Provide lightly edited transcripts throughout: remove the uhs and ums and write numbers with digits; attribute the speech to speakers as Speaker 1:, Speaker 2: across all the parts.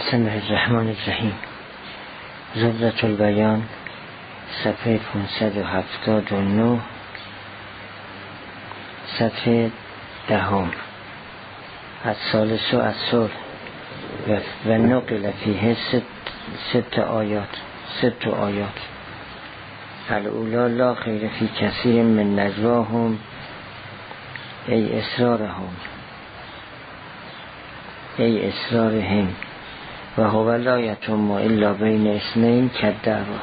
Speaker 1: بسم الله الرحمن الرحیم. زبدة البیان صفحه 579 صفحه 10. الثالث الصلح و نقل فیه ست آیات الاولا لا خیر فی کثیر من نجواهم ای اسرارهم و هو لا یتم الا بین اثنین کالدعوا.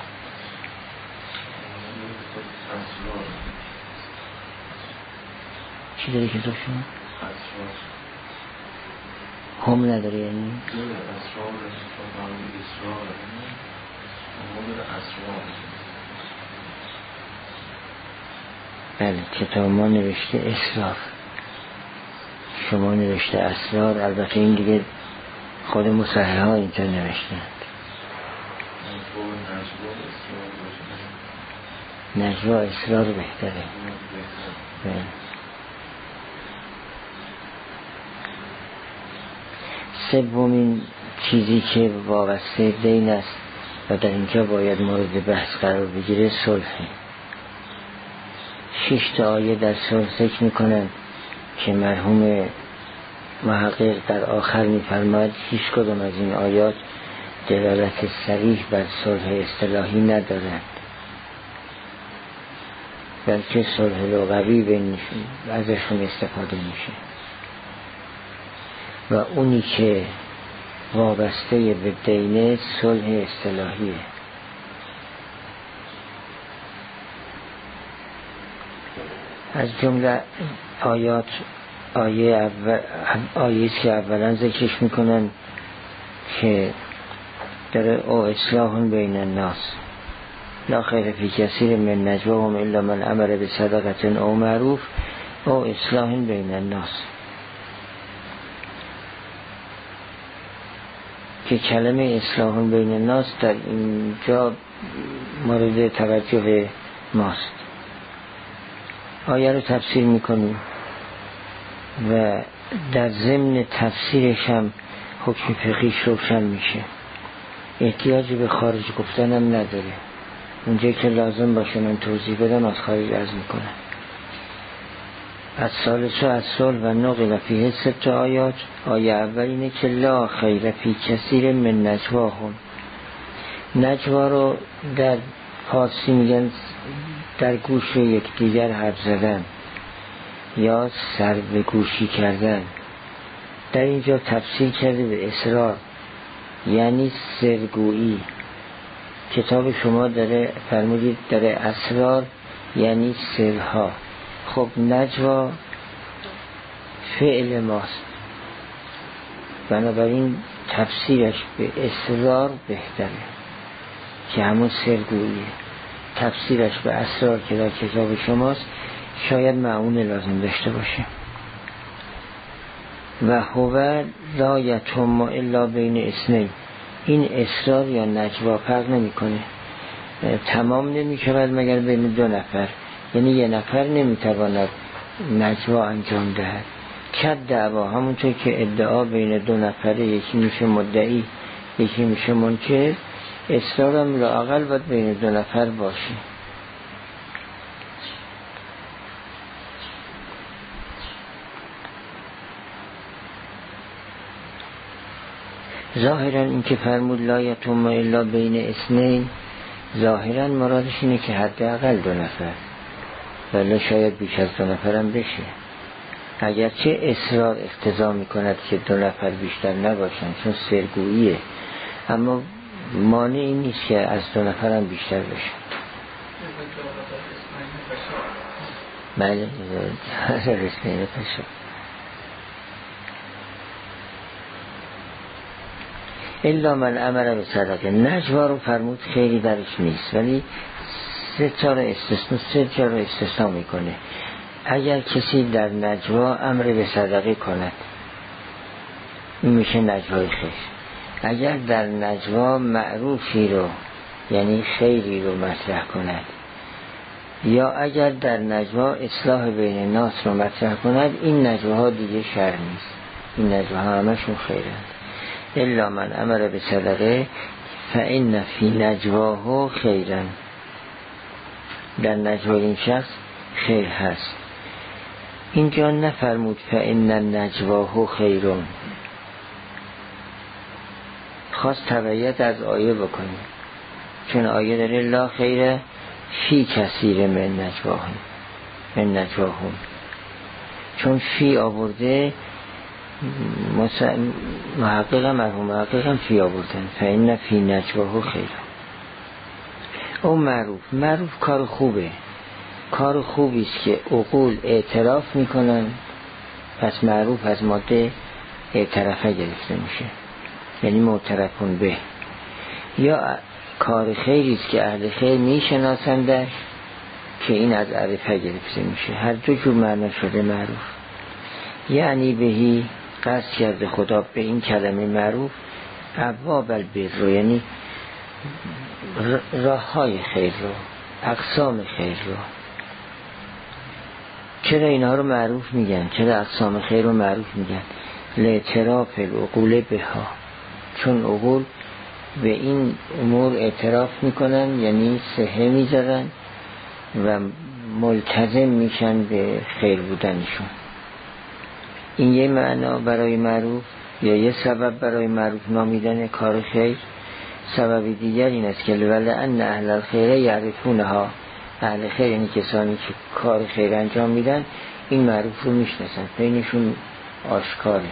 Speaker 1: چی داری که تو شما؟ هم نداری یعنی؟ بله، کتاب ما نوشته اسرار، شما نوشته اسرار. البته این دیگه خود مصحح ها اینطور نوشتند. نجوا اسرار بهتره. سومین چیزی که وابسته دین است و در اینجا باید مورد بحث قرار بگیره صلحه. 6 آیه در صلح ذکر میکنند که مرحوم محقق در آخر میفرماید هیچ کدام از این آیات دلالت صریح بر صلح اصطلاحی ندارند، بلکه صلح لغوی ازشون استفاده میشه و اونی که وابسته به دینه صلح اصطلاحیه. از جمله آیات آیه که اولا ذکرش میکنن که در او اصلاح بین الناس لا خیر فی کثیر من نجواهم الا من امر بصدقه او معروف او اصلاح بین الناس، که کلمه اصلاح بین الناس در اینجا مورد توجه ماست. آیه رو تفسیر میکنیم و در ضمن تفسیرش هم حکم فقهیش روشن میشه، احتیاجی به خارج گفتن هم نداره. اونجایی که لازم باشه من توضیح بدم از خارج عرض میکنم. از ثالث الصلح و نقل فیه 6 آیات. آیه اول اینه که لا خیر فی کثیر من نجواهم. نجوا رو در فارسی میگن در گوش یکدیگر حرف زدن یا سر به گوشی کردن. در اینجا تفسیر کرده به اسرار، یعنی سرگویی. کتاب شما داره فرمودید داره اسرار یعنی سرها. خب نجوا فعل ماست، بنابراین تفسیرش به اسرار بهتره که همون سرگوییه. تفسیرش به اسرار که در کتاب شماست شاید معون لازم داشته باشه. و هو لا یتم الا بین اثنین. این اسرار یا نجوا فرق نمیکنه، تمام نمیشود مگر بین 2 نفر، یعنی 1 نفر نمیتواند نجوا انجام دهد. کالدعوا، همونطور که ادعا بین 2 نفره، یکی میشه مدعی یکی میشه منکر، اسرار هم لااقل باید بین 2 نفر باشه. ظاهرا این که فرمود لا یتم الا بین اثنین، ظاهرا مرادش اینه که حداقل 2 نفر، ولی شاید بیش از 2 نفر هم بشه. اگرچه اصرار اقتضا میکند که 2 نفر بیشتر نباشن چون سرگوییه، اما مانع این نیست که از 2 نفر هم بیشتر بشه. بله رسمینه پشت الا من امر به صدقه. نجوا رو فرمود خیلی درش نیست، ولی 3 جا رو استثناء میکنه. اگر کسی در نجوا امر به صدقه کند این میشه نجوای خیر. اگر در نجوا معروفی رو یعنی خیری رو مطرح کند، یا اگر در نجوا اصلاح بین الناس رو مطرح کند، این نجواها دیگه شر نیست، این نجواها همشون خیرند. الا من امر به صدقه فان فی نجواه خیرا، در نجوای این شخص خیر هست. اینجا نفرمود فان نجواه خیرون، خواست تبعیت از آیه بکنیم، چون آیه داره لا خیر فی کثیر من نجواهم، چون فی آورده محققم فی آوردن فإن فی نجواه خیر. او معروف کار خوبه، کار خوبی است که عقول اعتراف میکنن، پس معروف از ماده اعترافه گرفته میشه، یعنی معترفون به. یا کار خیری است که اهل خیر میشناسندش که این از عرفه گرفته میشه. هر دو جور معنا شده معروف. یعنی بهی قصد کرده خدا به این کلمه معروف ابواب البر رو، یعنی راه های خیر رو، اقسام خیر رو. چرا اینها رو معروف میگن؟ چرا اقسام خیر رو معروف میگن؟ لاعتراف العقول بها، چون عقول به این امور اعتراف میکنن، یعنی صحه میذارن و ملتزم میشن به خیر بودنشون. این یه معنا برای معروف یا یه سبب برای معروف نامیدن کار خیر. سبب دیگر این است که ولئن اهل الخیر یعرفونها، اهل خیر یعنی کسانی که کار خیر انجام میدن این معروف رو میشناسن، بینشون آشکاره.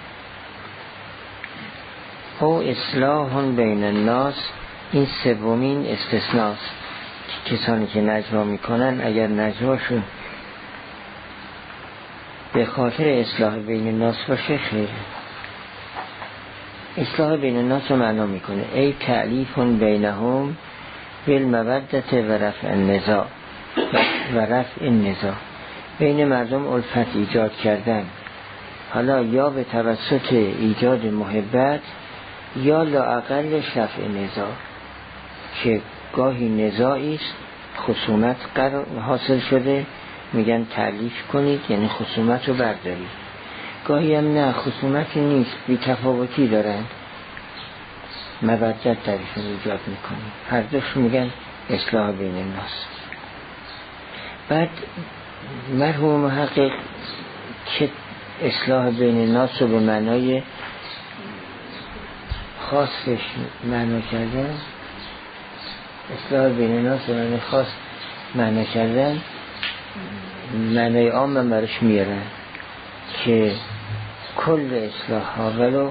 Speaker 1: او اصلاح بین الناس، این سومین استثناست، کسانی که نجوا میکنن اگر نجواشون به خاطر اصلاح بین الناس باشه خیر. اصلاح بین الناس رو معنا میکنه ای تألیف بینهم بالمودت و رفع النزاع، بین مردم الفت ایجاد کردن، حالا یا به توسط ایجاد محبت یا لااقل رفع نزاع، که گاهی نزاعی است، خصومت حاصل شده، میگن تألیف کنید یعنی خصومت رو بردارید. گاهی هم نه، خصومتی نیست، بی تفاوتی دارن، مودت درشون ایجاد میکنید. هر دوش میگن اصلاح بین الناس. بعد مرحوم محقق که اصلاح بین الناس رو به معنای خاصش معنا کردن، اصلاح بین الناس رو به معنای خاص معنا کردن، معنای عام هم برش میارن که کل اصلاح ها ولو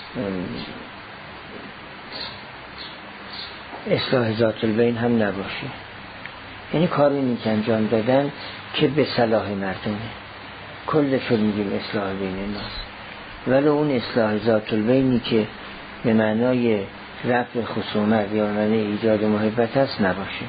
Speaker 1: اصلاح ذات البین هم نباشه، یعنی کاری نیک انجام دادن که به صلاح مردمه، کلش رو میگیم اصلاح بین الناس. ولو اون اصلاح ذات البینی که به معنای رفع خصومت یا معنای ایجاد محبت هست نباشه.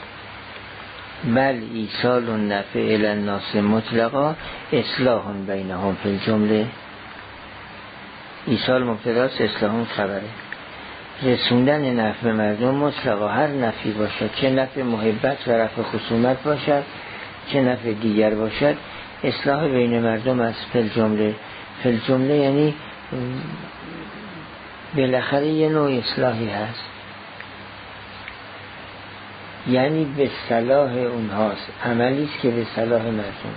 Speaker 1: بل ایصال النفع الی الناس مطلقا اصلاح بینهم فی الجمله. ایصال مبتداست، اصلاح خبره. رسوندن نفع به مردم مطلقا، هر نفعی باشد، چه نفع محبت و رفع خصومت باشد چه نفع دیگر باشد، اصلاح بین مردم است. فی الجمله یعنی بالاخره یه نوع اصلاحی هست، یعنی به صلاح اونهاست، عملی است که به صلاح مردم.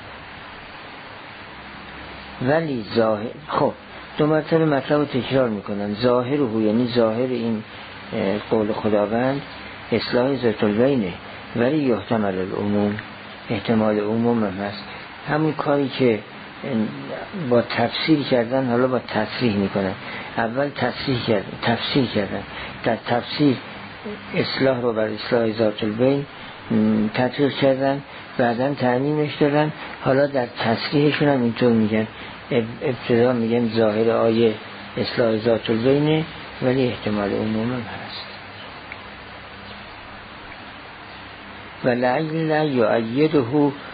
Speaker 1: ولی ظاهر، خب دو مرتبه مطلب رو تکرار میکنن، ظاهر رو یعنی ظاهر این قول خداوند اصلاح ذات البینه، ولی یحتمل العموم، احتمال عموم هم هست. همون کاری که با تفسیر کردن حالا با تصریح میکنن. اول تفسیر کردن، در تفسیر اصلاح رو بر اصلاح ذات البین تطبیق کردن، بعدن تعمیمش دادن، حالا در تصریحشون هم اینطور میگن. ابتدا میگن ظاهر آیه اصلاح ذات البینه ولی احتمال عموم هم هست. و لعل یعیده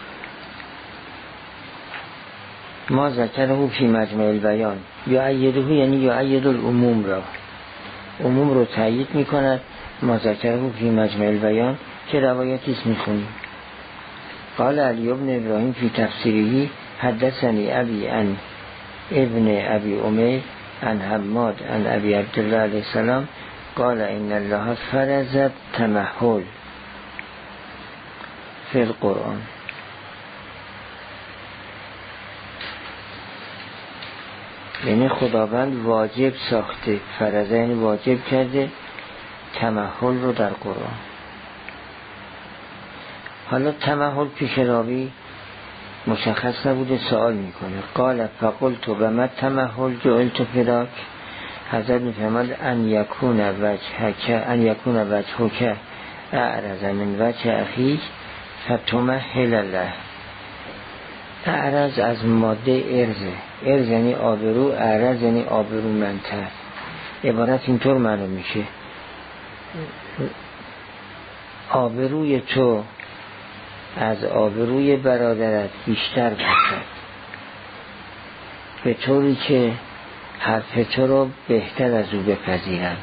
Speaker 1: ما ذکره فی مجمع البیان. یعیده یعنی یعید العموم را، عموم رو تأیید میکند. ما ذکره فی مجمع البیان که روایتی است میخونیم. قال علی ابن ابراهیم فی تفسیره حدثنی ابی عن ابن ابی امیر عن حماد عن ابی عبدالله علیه السلام قال ان الله فرض تمهل فی القرآن. یعنی خداوند واجب ساخته، فرض یعنی واجب کرده تمهل رو در قرآن. حالا تمهل پیش راوی مشخص نبوده، سوال میکنه قال فقلت و ما تمهل جعلت فداک. حضرت میفرماد ان یکون وجهک اعرض من وجه اخیک فتمهل له. اعرض از ماده ارزه، ارز یعنی آبرو، اعرض یعنی آبرومندتر. عبارت اینطور معلوم میشه آبروی تو از آبروی برادرت بیشتر باشد، به طوری که حرف تو رو بهتر از او بپذیرند.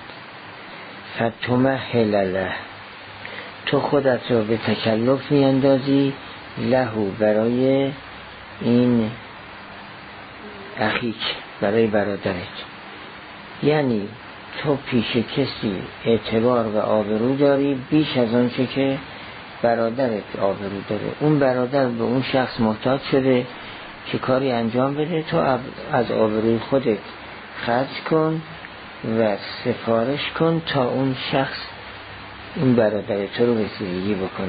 Speaker 1: فتمهل له، تو خودت رو به تکلف میاندازی، لهو برای این اخیک، برای برادرت. یعنی تو پیش کسی اعتبار و آبرو داری بیش از آنچه که برادرت آبرو داره. اون برادر به اون شخص محتاج شده که کاری انجام بده، تو از آبروی خودت خرج کن و سفارش کن تا اون شخص این برادر تو رو رسیدگی بکنه.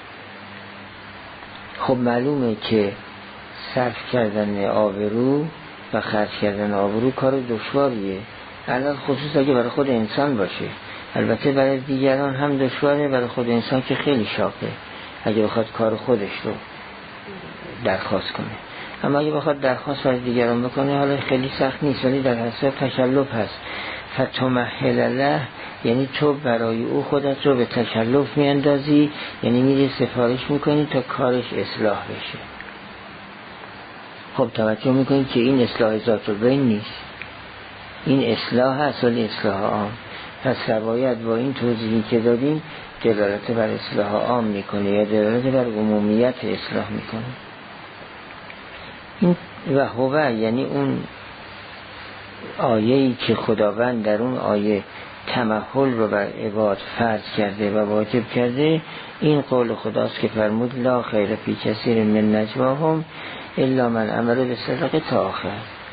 Speaker 1: خب معلومه که صرف کردن آبرو و خرج کردن آبرو کار دشواریه، الان خصوص اگه برای خود انسان باشه. البته برای دیگران هم دشواره، برای خود انسان که خیلی شاقه اگه بخواد کار خودش رو درخواست کنه. اما اگه بخواد درخواست برای دیگران بکنه حالا خیلی سخت نیست، ولی در حساب تکلف هست. فتمهل له یعنی تو برای او خودت رو به تکلف میاندازی، یعنی میری سفارش میکنی تا کارش اصلاح بشه. خب توجه میکنید که این اصلاح ذات البین نیست، این اصلاح هست ولی اصلاح عام. پس روایت با این توضیحی که دادیم دلالت بر اصلاح عام میکنه یا دلالت بر عمومیت اصلاح میکنه. این و هو یعنی اون آیه‌ای که خداوند در اون آیه تمهل رو بر عباد فرض کرده و واجب کرده، این قول خداست که فرمود لا خیر فی کثیر من نجواهم الا من امر بالصدقه تا آخر.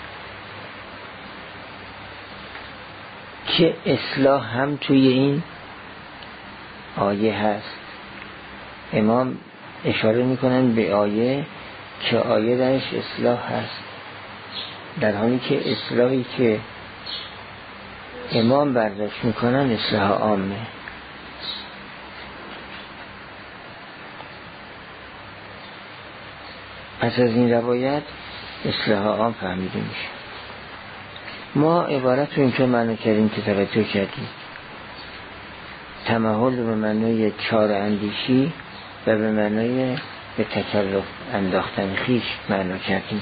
Speaker 1: که اصلاح هم توی این آیه هست. امام اشاره میکنن به آیه که آیه درش اصلاح هست، در حالی که اصلاحی که امام برداشت میکنن اصلاح عامه. پس از این روایت اصلاح عام فهمیده میشه. ما عبارت رو اینطور معنی کردیم که توجه کردیم، تمهل به معنای چار اندیشی و به معنای به تکلف انداختن خیش معنی کردیم.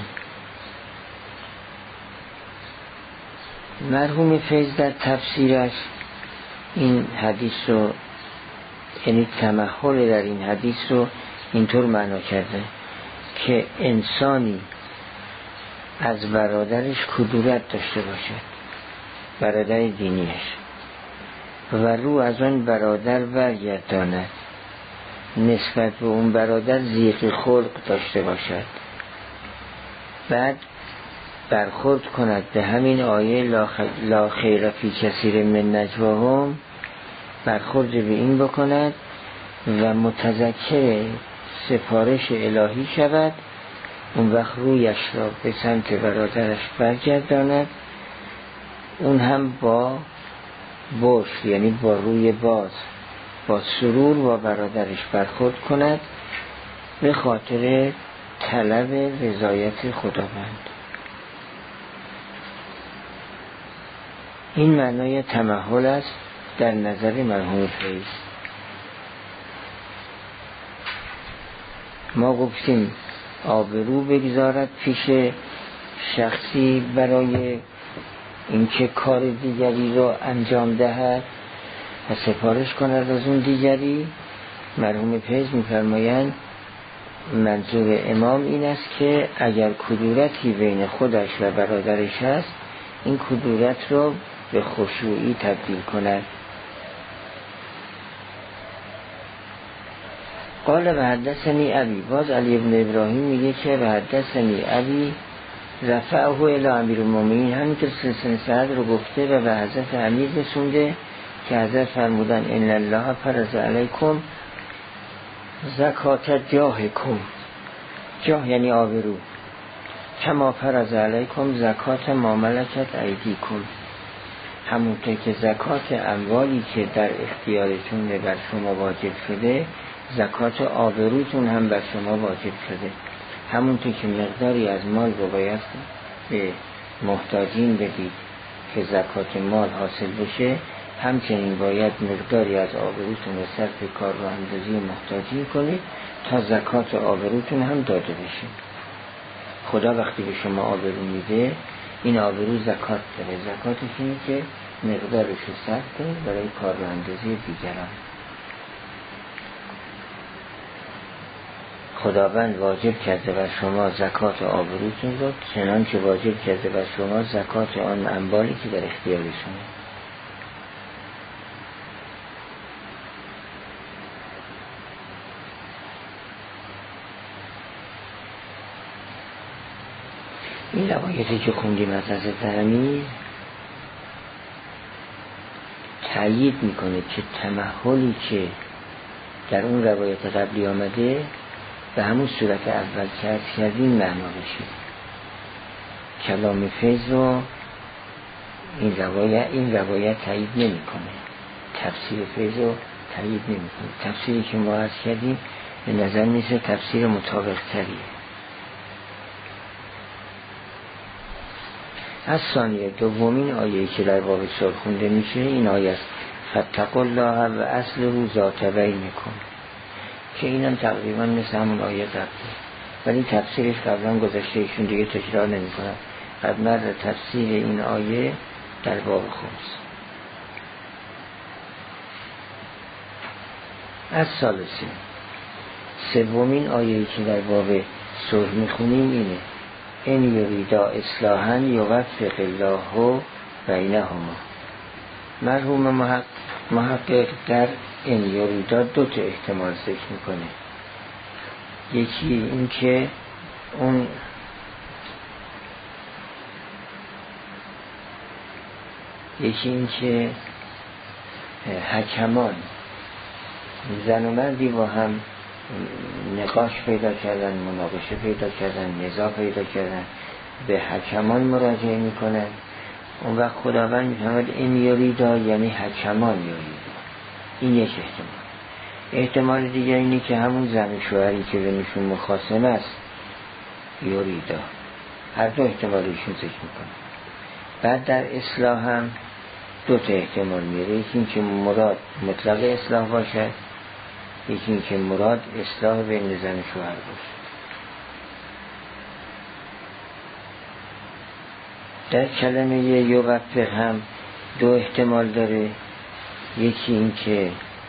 Speaker 1: مرحوم فیض در تفسیرش این حدیث رو، یعنی تمهل در این حدیث رو اینطور معنی کرده که انسانی از برادرش کدورت داشته باشد، برادر دینیش، و رو از اون برادر برگرداند، نسبت به اون برادر ضیق خلق داشته باشد، بعد برخورد کند به همین آیه لا خیر فی کثیر من نجواهم، برخورد به این بکند و متذکر سفارش الهی شود. اون وقت رویش را به سمت برادرش برگرداند، اون هم با بوش یعنی با روی باز، با سرور با برادرش برخورد کند به خاطر طلب رضایت خداوند. این معنای تمهل است در نظر مرحوم فیض. ما گفتیم آبرو بگذارد پیش شخصی برای اینکه کار دیگری رو انجام دهد و سفارش کند از اون دیگری. مرحوم فیض می‌فرمایند منظور امام این است که اگر کدورتی بین خودش و برادرش هست، این کدورت رو به خشوعی تبدیل کند. قال و حدثنی ابی، باز علی بن ابراهیم میگه که و حدثنی ابی رفعه الی امیرالمومنین، همین که سلسله سند رو گفته و به حضرت امیر رسونده که حضرت فرمودن ان الله فرض علیکم زکات جاهکم، جاه یعنی آبرو، کما فرض علیکم زکات ما ملکت ایدیکم، همونطور که زکات اموالی که در اختیارتون بر شما واجب شده، زکات آبروتون هم بر شما واجب شده. همونطور که مقداری از مال رو باید به محتاجین بدید که زکات مال حاصل بشه، همچنین باید مقداری از آبروتون رو صرف کار و اندازی محتاجین کنید تا زکات آبروتون هم داده بشه. خدا وقتی به شما آبرو میده، این آبرو زکات داره، زکاتش اینه که مقدارش رو صرف کنید برای کار و اندازی دیگران. خداوند واجب کرده بر شما زکات آبروتون رو، چنانچه واجب کرده بر شما زکات آن اموالی که در اختیارشونه. این روایتی که خوندیم از حضرت امیر تأیید میکنه که تمهلی که در اون روایت قبلی آمده به همون صورت اول کردیم معنا بشه. کلام فیض رو این روایت تأیید نمیکنه، تفسیر فیض رو تأیید نمیکنه. تفسیری که ما عرض کردیم به نظر میسه تفسیر مطابق تریه. از ثانیه دومین آیه‌ای که در باب صلح خونده میشه این آیه است: فاتقوا الله و اصلحوا ذات بینکم، که اینم تقریبا مثل همون آیه قبلی، ولی تفسیرش قبلا گذشته، ایشون دیگه تکرار نمی کنم. قبلا تفسیر این آیه در باب خمس. از ثالثی سومین آیه‌ای که در باب صلح میخونیم اینه: این یریدا اصلاحا یوفق الله بینهما. مرحوم محقق در این یریدا دو تا احتمال ذکر میکنه. یکی این که حکمان زن و مردی با هم نقاش پیدا کردن، مناقشه پیدا کردن، نزاع پیدا کردن، به حکمان مراجعه میکنن. اون وقت خداوند میفهمد این یریدا یعنی حکمان یریدا. این یک احتمال دیگه اینه که همون زن و شوهری که بینشون مخاصمه است یریدا. هر دو احتمالشون ذکر میکنه. بعد در اصلاح هم دو تا احتمال میره، یکی این که مراد مطلق اصلاح باشه، یکی این که مراد اصلاح بین زن و شوهر باشه. در کلمه یوفق هم دو احتمال داره، یکی این که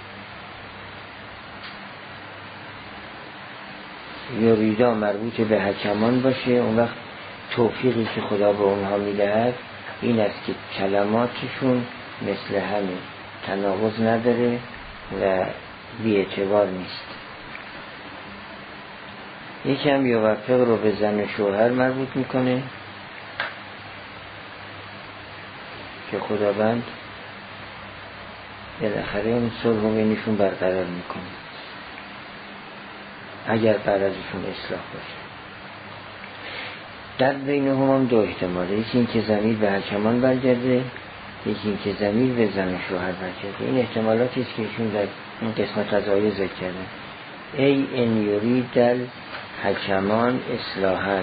Speaker 1: یریدا مربوط به حکمان باشه، اون وقت توفیقی که خدا به اونها میدهد این است که کلماتشون مثل همه تناقض نداره و بی اعتبار نیست. یکی هم یوفق رو به زن و شوهر مربوط میکنه که خداوند بالاخره اون صلح رو بینشون برقرار میکنه اگر بعد ازشون اصلاح باشه. در بین هم دو احتماله، یکی این که ضمیر به حکمان برگرده، یکی این که ضمیر به زن و شوهر برگرده. این احتمالاتی است که ایشون در این قسمت از آیه ذکر کردن. ای ان یرید الحکمان اصلاحا.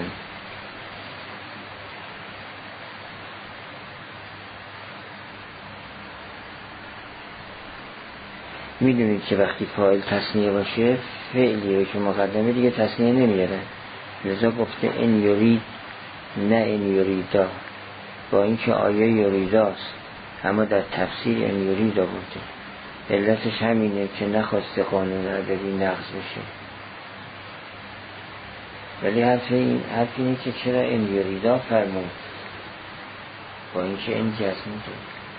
Speaker 1: میدونید که وقتی فاعل تثنیه باشه فعلی رو که مقدمه دیگه تثنیه نمیاره، لذا گفته این یرید نه این یریدا، با اینکه آیه یریداست اما در تفسیر این یریدا بوده. علتش همینه که نخواسته قانون ادبی نقض بشه. ولی حرف اینه که چرا این یریدا فرمود. با اینکه این جزم میده.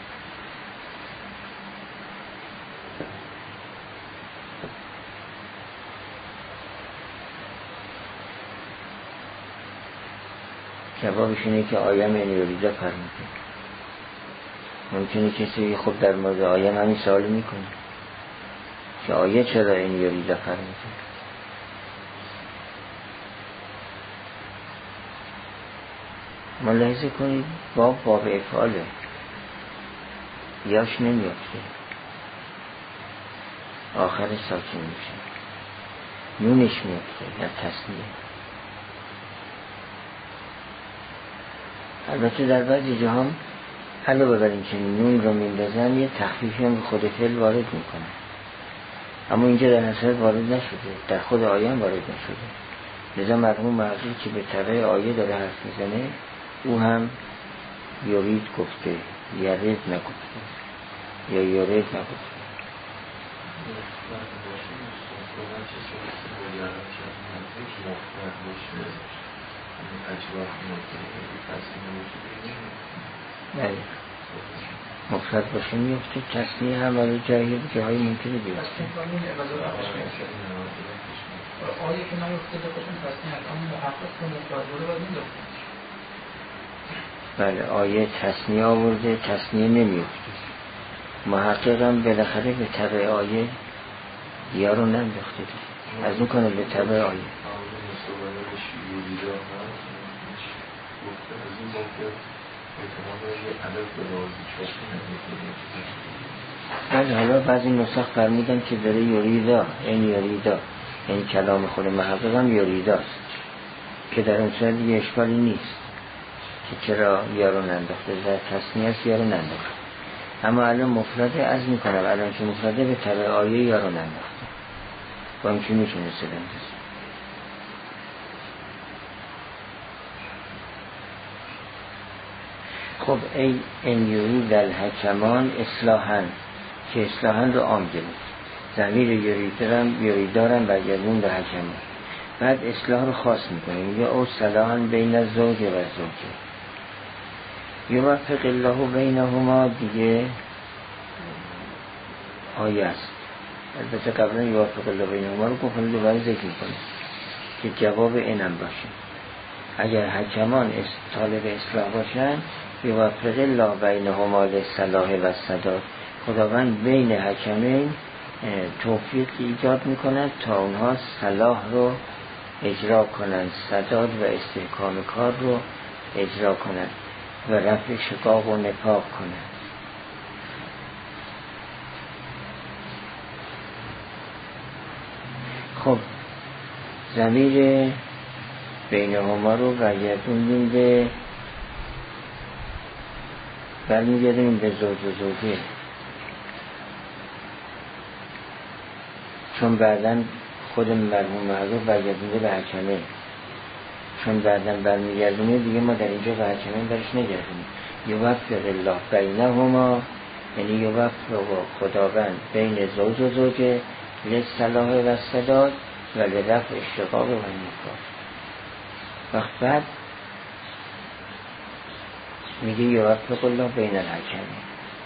Speaker 1: جوابش اینه که آیم این یوریده فرموده. ممکنه کسی خود در مورد آیم همین سوال میکنه که آیه چرا این یوریده فرموده. ملاحظه کنید باب افعاله، یاش نمیافته، آخر ساکن میشه، نونش میافته یا تصمیه. البته در بعضی جا هم علاوه بر این که نون رو میندازن یه تخفیفی هم به خود فعل وارد میکنن، اما اینجا در حسرت وارد نشده، در خود آیه هم وارد نشده. لذا مرحوم معذور که به طبع آیه داره حرف میزنه او هم یورید گفته، یرید نگفته یا یورید نگفته. بله مفرد باشه میفته، تصنیه هم ولی جاهای ممکنه بیفته.
Speaker 2: آیه که نمیفته باشن تصنیه هست، اما محقق که مفرد بوده باید میدفته.
Speaker 1: بله آیه تصنیه آورده، تصنیه نمیفته. محقق هم بالاخره به طبع آیه یا رو نمیفته، از اون کنه به طبع آیه. بله حالا بعضی نسخ فرمودن که داره یوریدا، این یوریدا، این کلام خود محقق هم یوریداست که در اون صورت یه اشکالی نیست که چرا یارو ننداخته، در تصنیه است یارو ننداخته. اما الان مفرده از میکنم الان که مفرده به طبع آیه یارو ننداخته، با این که میتونه سلندست. خب ای انیوری در حکمان اصلاحاً که اصلاحاً رو عام گرفت، ضمیر یوریدارم برگردون به حکمان، بعد اصلاح رو خاص میکنیم یا او صلاحاً بین الزوج و زوجه یوفق الله بینهما دیگه آیه است. البته قبلا یوفق الله بینهما رو گفتم دوباره ذکر کنیم که جواب اینم باشه. اگر حکمان طالب اصلاح باشن یوفق الله بینهما للصلاح و السداد، خداوند بین حکمین توفیق ایجاد میکنند تا اونها صلاح رو اجرا کنند، سداد و استحکام کار رو اجرا کنند و رفع شقاق و نفاق کنند. خب ضمیر بینهما رو برگردوندیم به برمیگردیم به زوج و زوجه، چون بعدن خود مرحوم معروف برگردونده به حکمه، چون بعدن برمیگردونه دیگه ما در اینجا به حکمه برش نگردونیم. یوفق الله بینهما یعنی یوفق خداوند بین زوج و زوجه للصلاح و السداد و لرفع الشقاق و النفاق. وقت بعد میگه یوفق الله بین الحکمین،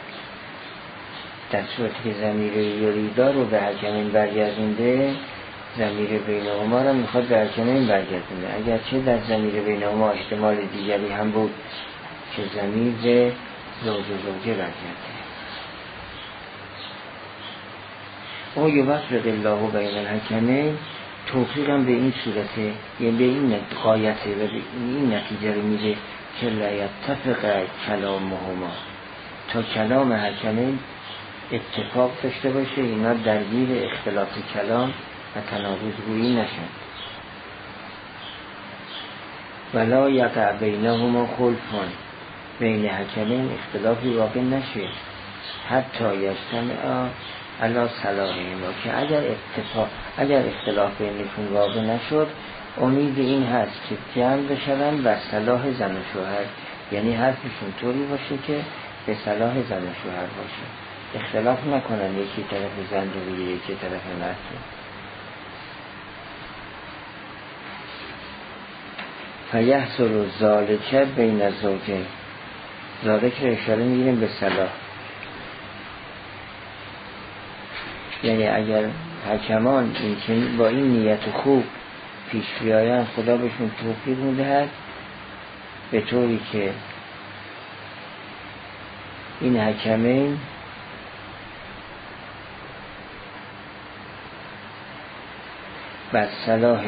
Speaker 1: در صورتی که ضمیر یوریدا رو به حکمین برگردونده، ضمیر بینهما رو میخواد به حکمین برگردونده، اگرچه در ضمیر بینهما احتمال دیگری هم بود که ضمیر به زوج و زوجه برگرده. او یوفق الله بین الحکمین توفیق هم به این صورته، یعنی به این غایته و به این نتیجه رو میده که لا یتفق کلامهما، تا کلام حکمین اتفاق داشته باشه، اینا درگیر اختلاف کلام و تناقض گویی نشن. ولا یقع بینهما خلفان، بین حکمین اختلافی واقع نشه حتی یجتمعا علی صلاحهما، که اگر اختلاف بینشون واقع نشد امید این هست که جمع بشن و صلاح زن و شوهر، یعنی حرفشون طوری باشه که به صلاح زن و شوهر باشه، اختلاف نکنن یکی طرف زن رو بگیره یکی طرف مرد رو. فیحصل ذالک بین الزوجین، ذالک رو اشاره میگیریم به صلاح. یعنی اگر حکمان این با این نیت خوب پیش بیایند خدا بهشون توفیق میدهد به طوری که این حکمین بر صلاح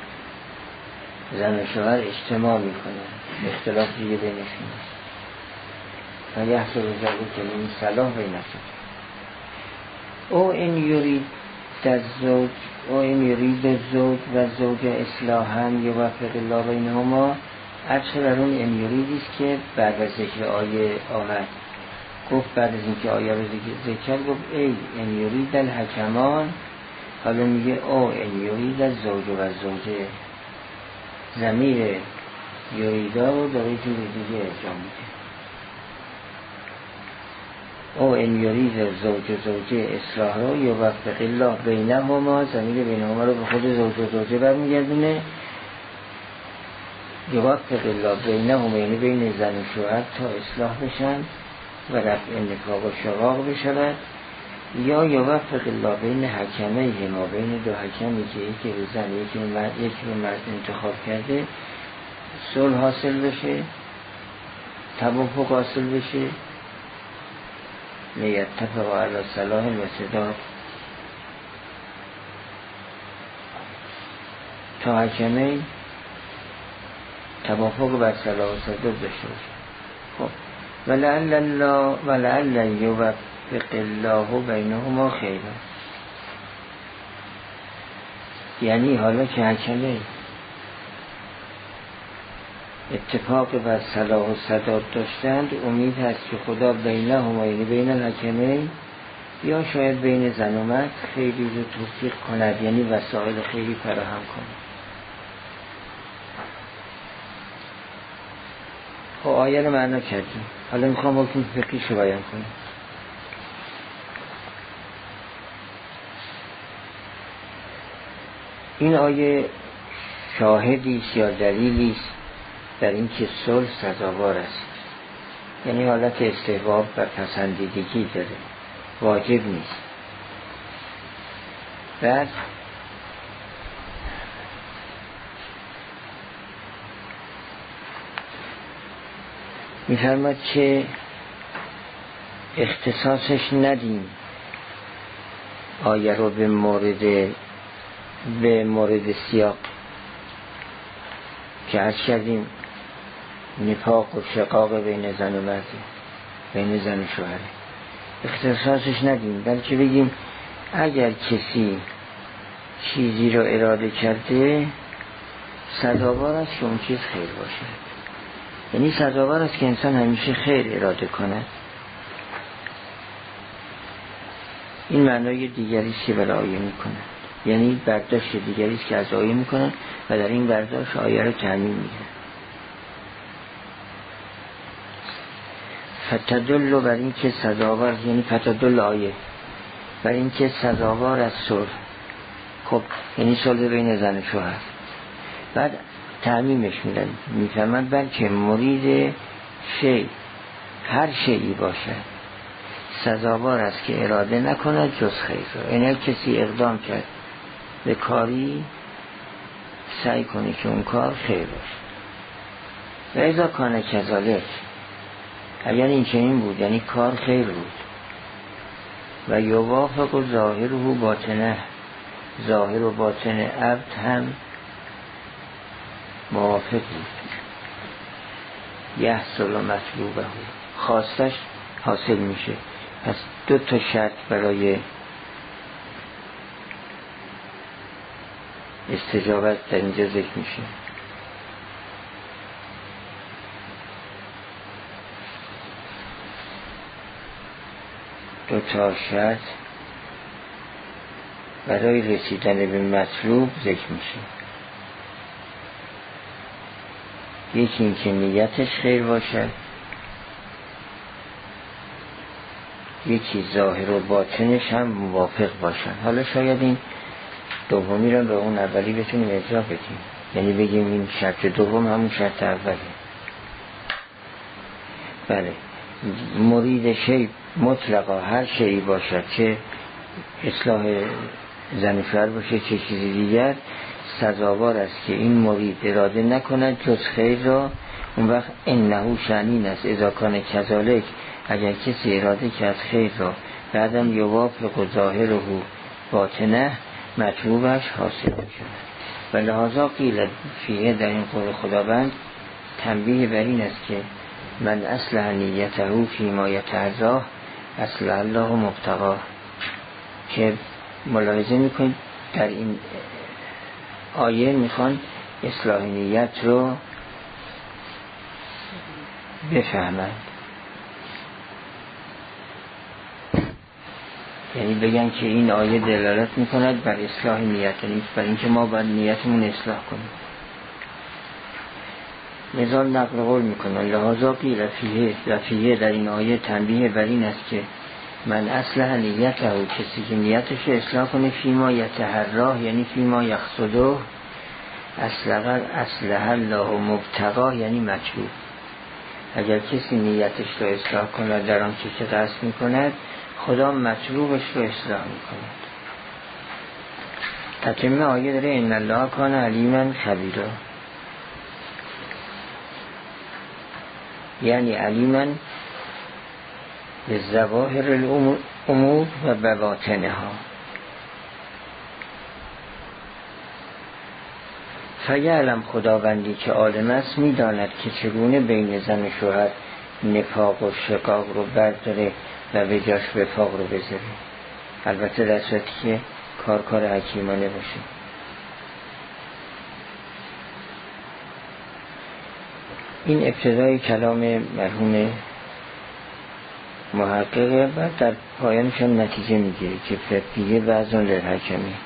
Speaker 1: زن و شوهر اجتماع میکنن، اختلاف دیگه بینشون و یحصل ذلک که این صلاح بینشون. او این یرید الزوج و زوج اصلاحاً یوفق الله بینهما. عطف بر اون این یریدیست که بعد از ذکر آیه آمد. گفت بعد از اینکه آیه رو ذکر گفت ای این یرید الحکمان، حالا میگه او این یرید الزوج و زوجه. ضمیر یریدا رو داره جور دیگه ارجاع میده. او این یرید الزوج و زوجه اصلاح رو یوفق الله بینهما، ضمیر بینهما رو به خود زوج و زوجه برمیگردونه. یوفق الله بینهما یعنی بین زن و شوهر تا اصلاح بشن و رفع نفاق و شقاق بشود. یا یوفق الله بین حکمه ما، بین دو حکمی که یکی رو زن یکی رو مرد انتخاب کرده صلح حاصل بشه، توافق حاصل بشه. لیتفقوا علی صلاح و صداق، تا حکمه توافق بر صلاح و صداق داشته باشه. خب ولعل یوفق الله بینهما خیرا، یعنی حالا که حکمه اتفاق بر صلاح و صداق داشتند امید هست که خدا بینهما یعنی بین الحکمه یا شاید بین زن و مرد خیلی رو توفیق کند، یعنی وسایل خیلی فراهم کند. خب آیه رو معنا کردیم، حالا میخوام حکم فقهیش رو بیان کنیم. این آیه شاهدیست یا دلیلیست در این که صلح سزاوار است، یعنی حالت استحباب و پسندیدگی داره، واجب نیست. بعد می‌فرماید که اختصاصش ندیم آیه رو به مورد سیاق که عرض کردیم نفاق و شقاق بین زن و مرد، بین زن و شوهر، اختصاصش ندیم، بلکه بگیم اگر کسی چیزی رو اراده کرده سزاوار است که اون چیز خیر باشد. یعنی سزاوار است که انسان همیشه خیر اراده کند. این معنای دیگری است که برای آیه میکنه، یعنی برداشت دیگری است که از آیه میکنه و در این برداشت آیه رو تعمیم میگه. فتدل بر این که سزاوار، یعنی فتدل آیه بر این که سزاوار از صلح، خب یعنی صلح بین زن و شوهر. بعد تعمیمش میدن، میفهمند بلکه مرید شی هر شیئی باشد سزاوار است که اراده نکند جز خیر را. یعنی کسی اقدام کرد به کاری سعی کنه که اون کار خیر باشه. و اذا کان کذالک، اگر این چنین بود یعنی کار خیر بود و یوافق و ظاهر و باطنه، ظاهر و باطن عبد هم موافق بود، یحصل مطلوبه، خواستش حاصل میشه. پس دو تا شرط برای استجابت در اینجا ذکر میشه. دو تا شرط برای رسیدن به مطلوب ذکر میشه. یکی این که نیتش خیر باشد، یکی ظاهر و باطنش هم موافق باشن. حالا شاید این دومی رو به اون اولی بتونیم اجرا بدیم، یعنی بگیم این شرط دوم همون شرط اولی. بله مرید شی مطلقا هر شیعی باشد، چه اصلاح زن شوهر باشه چه چیزی دیگر، سزاوار است که این مرید اراده نکند جز خیر را. اون وقت انه شأنین است اذا کان کذالک، اگر کسی اراده کرد خیر را بعدم یوافق ظاهره باطنه مطلوبش حاصل شد. و لحاظا قیل فیه، در این قول خداوند تنبیه بر این است که من اصلح نیته فیما یتعرضاه اصلح الله مبتغاه، که ملاحظه میکنید در این آیه میخوان اصلاح نیت رو بفهمند، یعنی بگن که این آیه دلالت میکند بر اصلاح نیت، یعنی بر اینکه ما باید نیتمون اصلاح کنیم. نزال نقل قول میکنن لحاظا قیل فیه در این آیه تنبیه بر این است که من اصلح نیته، کسی که نیتش اصلاح کنه فیما یتحراه یعنی فیما یقصده، اصلح الله مبتغاه یعنی مطلوب. اگر کسی نیتش رو اصلاح کنه در آن چیزی که قصد میکند، خدا مطلوبش رو اصلاح میکند. تتمه آیه داره ان الله کان علیما خبیرا، یعنی علیما به ظواهر الامور و بواطنها. فیعلم خداوندی که عالم است میداند که چگونه بین زن و شوهر نفاق و شقاق رو برداره و به جاش وفاق رو بذاره، البته در صورتی که کار حکیمانه باشه. این ابتدای کلام مرحوم محققه و در پایانش هم نتیجه میگیره که فقیه بعضان للحکمی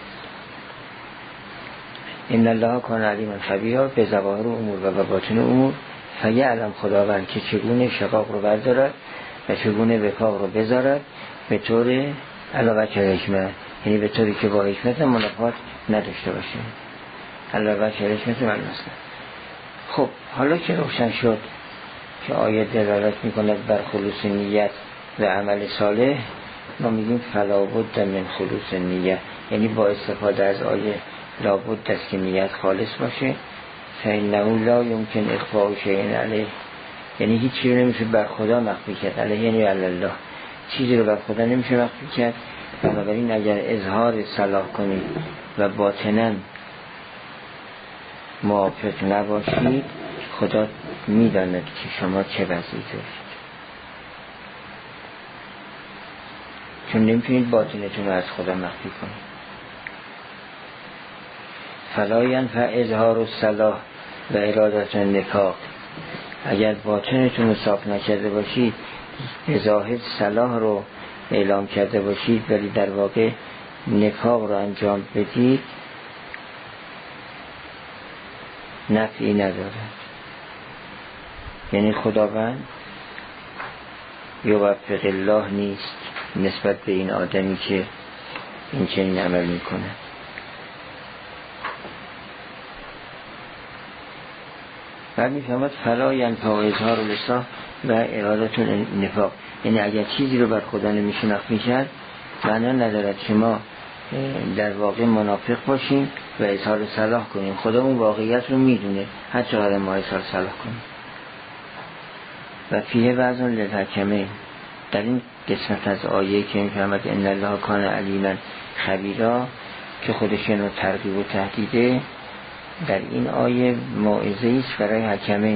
Speaker 1: ان الله کان علیما خبیرا به ظواهر امور و بواطن امور. فیعلم خداوند که چگونه شقاق رو بردارد و چگونه وفاق رو بذارد به طور علاوه حکمت، یعنی به طوری که با حکمت منافات نداشته باشه، علاوه حکمت من مثلا. خب حالا که روشن شد که آیه دلالت میکند بر خلوص نیت و عمل صالح، ما میگیم فلا بد من خلوص نیت، یعنی با استفاده از آیه لابد است که نیت خالص باشه. فإنه لا يمكن اخفاء شیء علیه، یعنی هیچ چیزی نمیشه بر خدا مخفی کرد، علیه یعنی علی الله، چیزی رو بر خدا نمیشه مخفی کرد. بنابراین اگر اظهار صلاح کنید و باطناً موافق نباشید، خدا میداند که شما چه وضعی دارید، چون نمیتونید باطنتون رو از خدا مخفی کنید. فلا ینفع اظهار الصلاح و ارادت النفاق، اگر باطنتون رو صاف نکرده باشید، به ظاهر صلاح رو اعلام کرده باشید ولی در واقع نفاق رو انجام بدید، نفعی ندارد. یعنی خداوند یوفق الله نیست نسبت به این آدمی که این چنین عمل میکنه. بعد میفهمد فلا ینفع اظهار الاصلاح و ارادت النفاق، یعنی اگر چیزی رو بر خدا نمیشه مخفی کرد، معنا ندارد که ما در واقع منافق باشیم و اظهار صلاح کنیم. خدا اون واقعیت رو میدونه، هر چقدر ما اظهار صلاح کنیم. و فیه بعضا للحکمین، در این قسمت از آیه که میفهمد ان الله کان علیما خبیرا که خودش اینو ترغیب و تهدیده، در این آیه موعظه است برای حکمین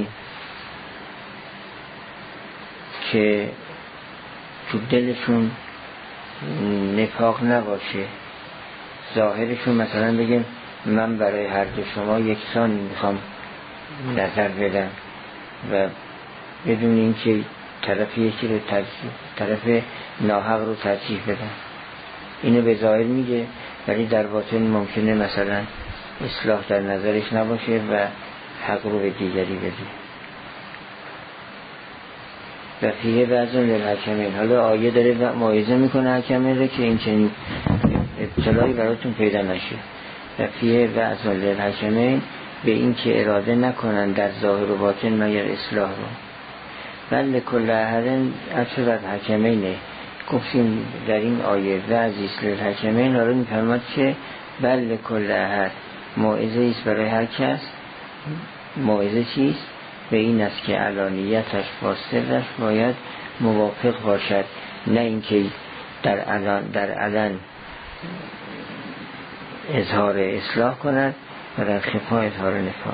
Speaker 1: که تو دلشون نفاق نباشه، ظاهرشون مثلا بگیم من برای هر دو شما یکسان میخوام نظر بدم و بدون اینکه طرف یکی رو طرف ناحق رو ترجیح بدم. اینو به ظاهر میگه ولی در باطن ممکنه مثلا اصلاح در نظرش نباشه و حق رو به دیگری بده. و فیه بعضا للحکمین، حالا آیه داره موعظه میکنه حکمین رو که این چنین ابتلایی براتون پیدا نشه. و فیه بعضا للحکمین به این که اراده نکنن در ظاهر و باطن مگر اصلاح رو. بل کل احد اشرت حکمینه. گفتیم در این آیه و عزیز للحکمین رو میفرماد که بل کل احد موعظه ایست برای هر کس. موعظه چیست؟ به این است که علانیتش با سرش باید موافق باشد، نه اینکه در علن اظهار اصلاح کند و در خفا اظهار نفاق.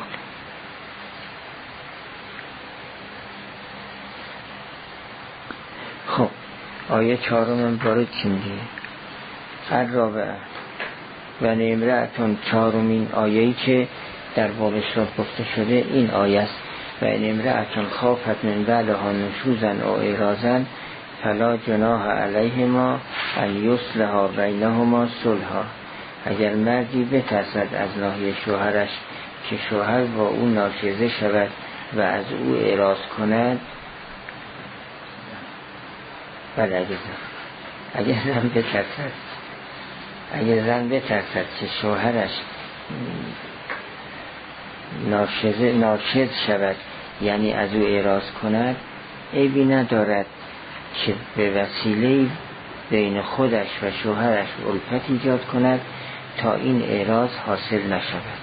Speaker 1: خب آیه 4 وارد چی میگه؟ الرابعه و نمرأتون، 4مین آیه‌ای که در باب اصلاح گفته شده این آیه است. و نمرأتون خافت من بعلها نشوزن او اعراضن فلا جناح علیهما ان یصلحا بینهما صلحا. اگر مردی بترسد از ناحیه شوهرش که شوهر با او ناشیزه شود و از او اعراض کند، بله اگر زن بترسد که شوهرش ناشیز شود یعنی از او اعراض کند، عیبی ندارد که به وسیله بین خودش و شوهرش الفت ایجاد کند تا این اعراض حاصل نشود.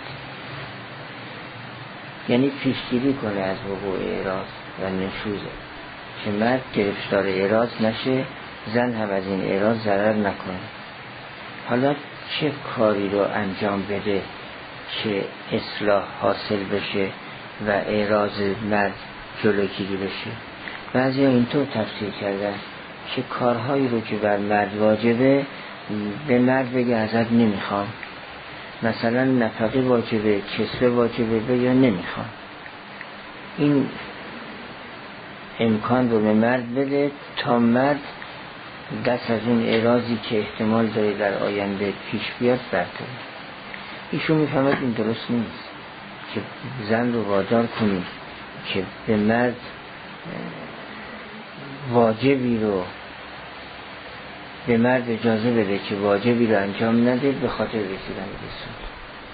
Speaker 1: یعنی پیشگیری کنه از وقوع اعراض و نشوزه که مرد گرفتار اعراض نشه، زن هم از این اعراض ضرر نکنه. حالا چه کاری رو انجام بده که اصلاح حاصل بشه و اعراض مرد جلوگیری بشه؟ بعضی ها اینطور تفسیر کردن که کارهایی رو که بر مرد واجبه به مرد بگه ازت نمیخوام، مثلا نفقه واجبه، کسوه واجبه بگه نمیخوام. این امکان رو به مرد بده تا مرد دست از اون اعراضی که احتمال داره در آینده پیش بیاد برداره. ایشون میفهمد این درست نیست که زن رو وادار کنی که به مرد واجبی رو به مرد اجازه بده که واجبی رو انجام نده به خاطر رسیدن به صلح.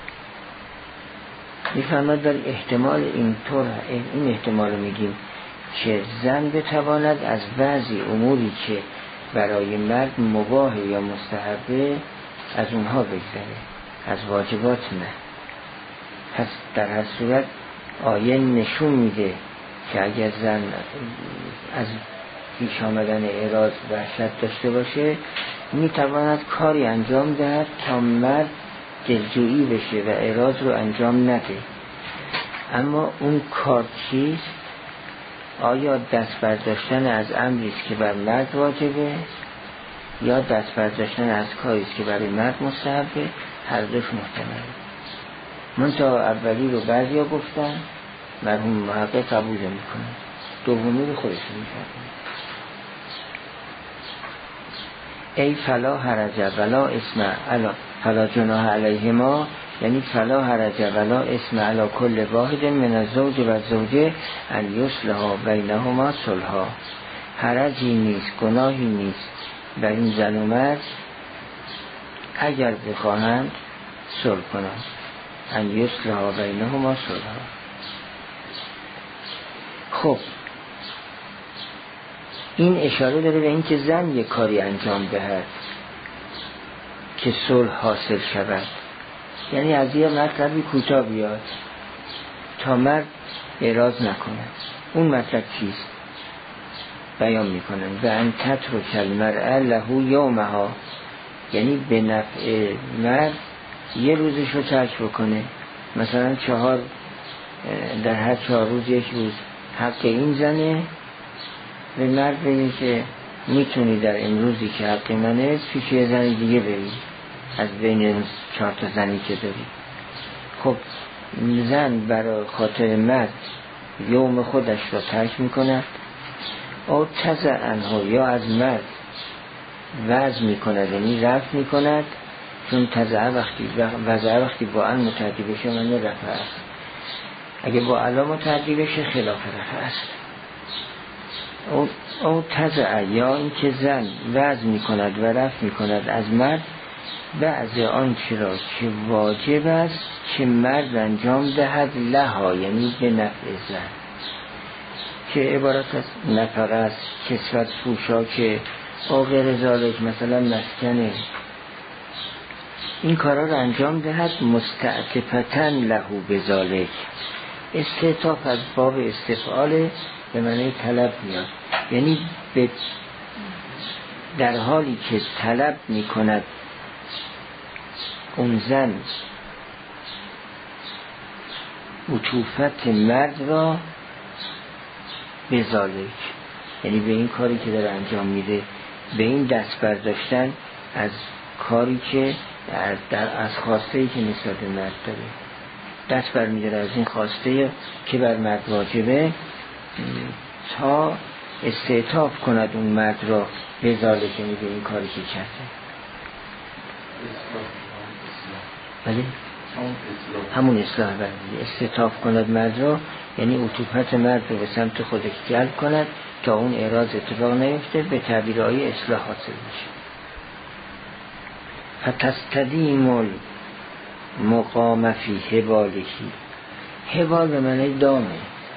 Speaker 1: میفهمد در احتمال اینطور این احتمال رو میگیم که زن بتواند از بعضی اموری که برای مرد مباح یا مستحبه از اونها بگذره، از واجبات نه. پس در هر صورت آیه نشون میده که اگر زن از پیش آمدن اعراض وحشت داشته باشه میتواند کاری انجام دهد تا مرد دلجویی بشه و اعراض رو انجام نده. اما اون کار چیست؟ آیا دست برداشتن از امریست که بر مرد واجبه یا دست برداشتن از کاریست که برای مرد مستحبه؟ هر دوش محتمله. منتها اولی رو بعضی ها گفتن، مرحوم محقق قبول میکنه، دومی رو خودشون میکنه. ای فلا حرج ولا اسم علا فلا جناح علیهما، یعنی فلا حرج ولا اسم علی کل واحد من الزوج و الزوجه ان یصلحا بینهما صلحا. حرجی نیست، گناهی نیست بر این زن و مرد اگر بخواهند صلح کنند، ان یصلحا بینهما صلحا. خب این اشاره داره به این که زن یک کاری انجام دهد که صلح حاصل شود، یعنی از یه مطلبی کوتاه بیاد تا مرد اعراض نکنه. اون مطلب چیست؟ بیان میکنن و ان تترک المرأة له یومها، یعنی به نفع مرد یه روزش رو ترک بکنه. مثلا در هر 4 روز یک روز حق این زنه، به مرد بگه که میتونی در امروزی که حق منه پیش یه زن دیگه بری از بین 4 زنی که داری. خب زن برای خاطر مرد یوم خودش را ترک میکنه او تزع عنه، یا از مرد وضع میکند یعنی رفع میکند، چون تزع وقتی با ان متعدی بشه من رفع است، اگه با علا متعدی بشه خلاف رفع است. او تزع، یا این که زن وضع میکند و رفع میکند از مرد بعض آنچه را که واجب است که مرد انجام دهد لها، یعنی به نفع زن، که عبارت از نفقه است، کسوت پوشاک و غیر ذالک، مثلا مسکنه، این کارا رو انجام دهد مستعطفة له بذالک. استعطاف از باب استفعال به معنی طلب میاد، یعنی در حالی که طلب میکند اون زن عطوفت مرد را بذالک، یعنی به این کاری که داره انجام میده، به این دست برداشتن از کاری که از خواسته‌ای که نسبت به مرد داره، دست برمی‌داره از این خواسته که بر مرد واجبه، تا استعطاف کند اون مرد را بذالک، یعنی به این کاری که کرده. ولی همون اصلاح بردی، استعطاف کند مرد را یعنی عطوفت مرد رو به سمت خودش جلب کند تا اون اعراض اتفاق نیفته، به تعبیرهای اصلاح حاصل میشه. فتستدیم المقام فی حبالهی، حبال به معنی دامه،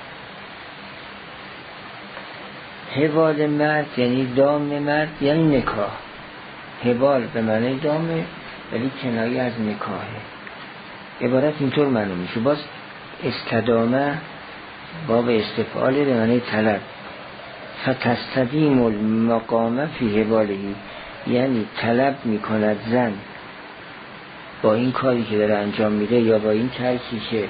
Speaker 1: حبال مرد یعنی دام مرد یعنی نکاح، حبال به معنی دامه ولی کنایه از نکاحه، عبارت اینطور معنی میشه. باز استدامه باب استفعال به معنی طلب. فتستدیم المقام فی حبالهی یعنی طلب میکند زن با این کاری که داره انجام میده یا با این ترکی که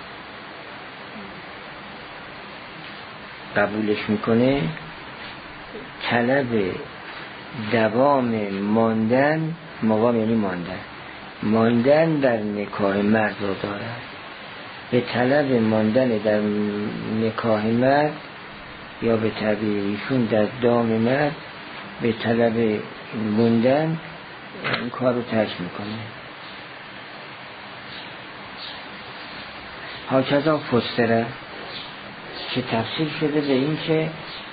Speaker 1: قبولش میکنه، طلب دوام ماندن، مقام یعنی ماندن در نکاح مرد رو دارد. به طلب ماندن در نکاح مرد یا به تعبیر ایشون در دام مرد، به طلب موندن این کار رو ترک میکنه. هاکذا فسره که تفسیر شده به این که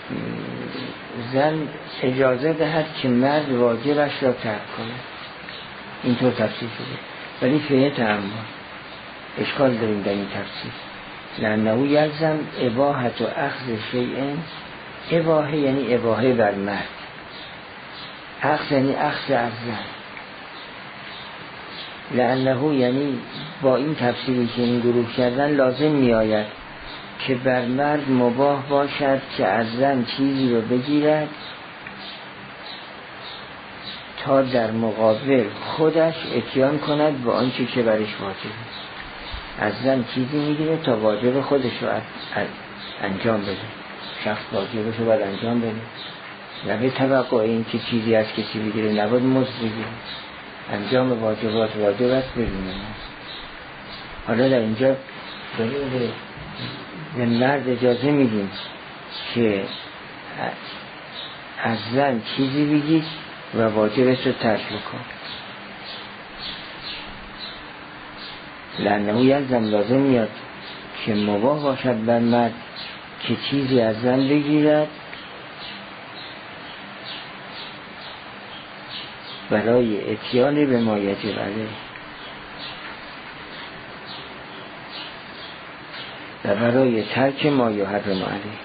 Speaker 1: زن اجازه دهد که مرد واجبش را ترک کنه، اینطور تفسیر شده. ولی فیه تعمل اشکال داریم در این تفسیر، لانه یلزم اباحت و اخذ شیئن، اباحه یعنی اباحه بر مرد، اخذ یعنی اخذ از زن، لانه یعنی با این تفسیری که این گروه کردن لازم می آید که بر مرد مباح باشد که از زن چیزی رو بگیرد تا در مقابل خودش اتیان کند با آنچه که برش واجبه. از زن چیزی میگیره تا واجب خودش رو انجام بده، شخص واجبش رو باید انجام بده، نه به توقع این که چیزی از کسی بگیره، نباید مزد بگیره، انجام واجبات واجب است بدونه. حالا در اینجا به مرد اجازه میدیم که از زن چیزی بگیر و واجبش رو ترک بکن، لانه یلزم لازم میاد که مباح باشد بر مرد که چیزی از زن بگیرد برای اتیان به ما یجب علیه و برای ترک ما یحرم علیه.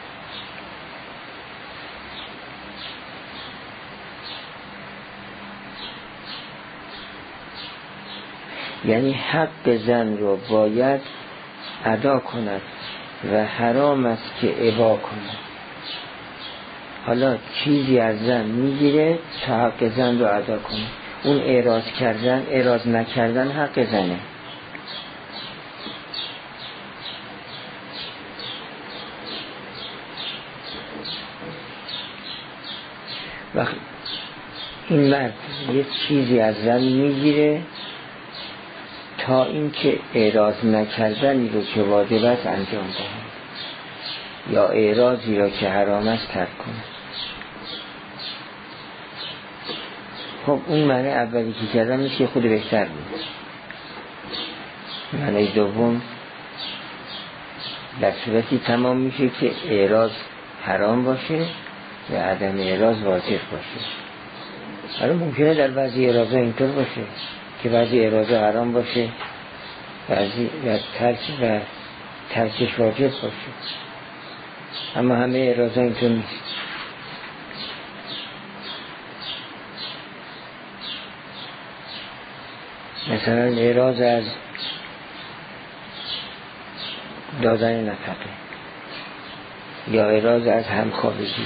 Speaker 1: یعنی حق زن رو باید ادا کند و حرام است که ابا کند. حالا چیزی از زن میگیره تا حق زن رو ادا کنه، اون اعراض کردن، اعراض نکردن حق زنه. وقتی این مرد یه چیزی از زن میگیره تا اینکه اعراض نکردنی رو که واجب است انجام دهد یا اعراضی رو که حرام است ترک کنه. خب اون معنی اولی که کردم نیست که خود بهتر بود. معنی دوم در صورتی تمام میشه که اعراض حرام باشه و عدم اعراض واجب باشه. حالا ممکنه در بعضی اعراض اینطور باشه که بعضی اعراض حرام باشه، بعضی و ترکش واجب باشه. اما همه اعراض اینطور نیست. مثلا اعراض از دادن نفقه یا اعراض از همخوابگی،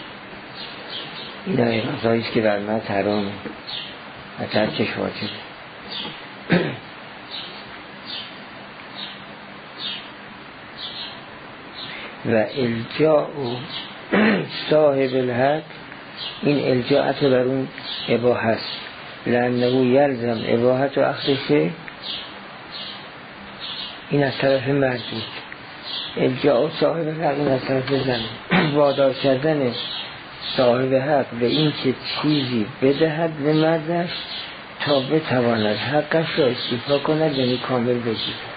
Speaker 1: اینا اعراضاییست که بر مرد حرامه و ترکش واجبه. و الجاء صاحب الحق، این الجاءت بر اون اباحه است، لانه یلزم اباحت و اخذشه، این از طرف مرد بود. الجاء صاحب الحق این از طرف زن، وادار کردن صاحب حق به این که چیزی بدهد به مردش تا بتواند حقش را استیفا کند، یعنی کامل بگیرد.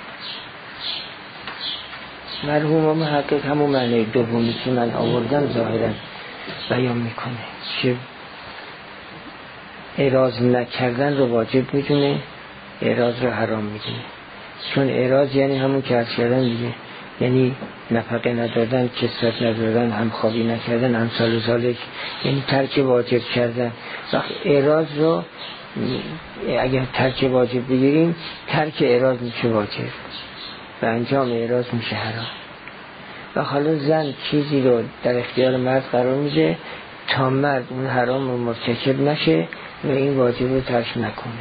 Speaker 1: مرحوم محقق همون معنی دومی که من آوردم ظاهرا بیان میکنه که اعراض نکردن رو واجب میدونه، اعراض رو حرام میدونه. چون اعراض یعنی همون که عرض کردن دیگه، یعنی نفقه ندادن، کسرت ندادن، همخوابی نکردن، امثال ذالک، یعنی ترک واجب کردن. وقت اعراض رو اگر ترک واجب بگیریم، ترک اعراض میشه واجب و انجام اعراض میشه حرام. و حالا زن چیزی رو در اختیار مرد قرار میده تا مرد اون حرام رو مرتکب نشه و این واجب رو ترک نکنه.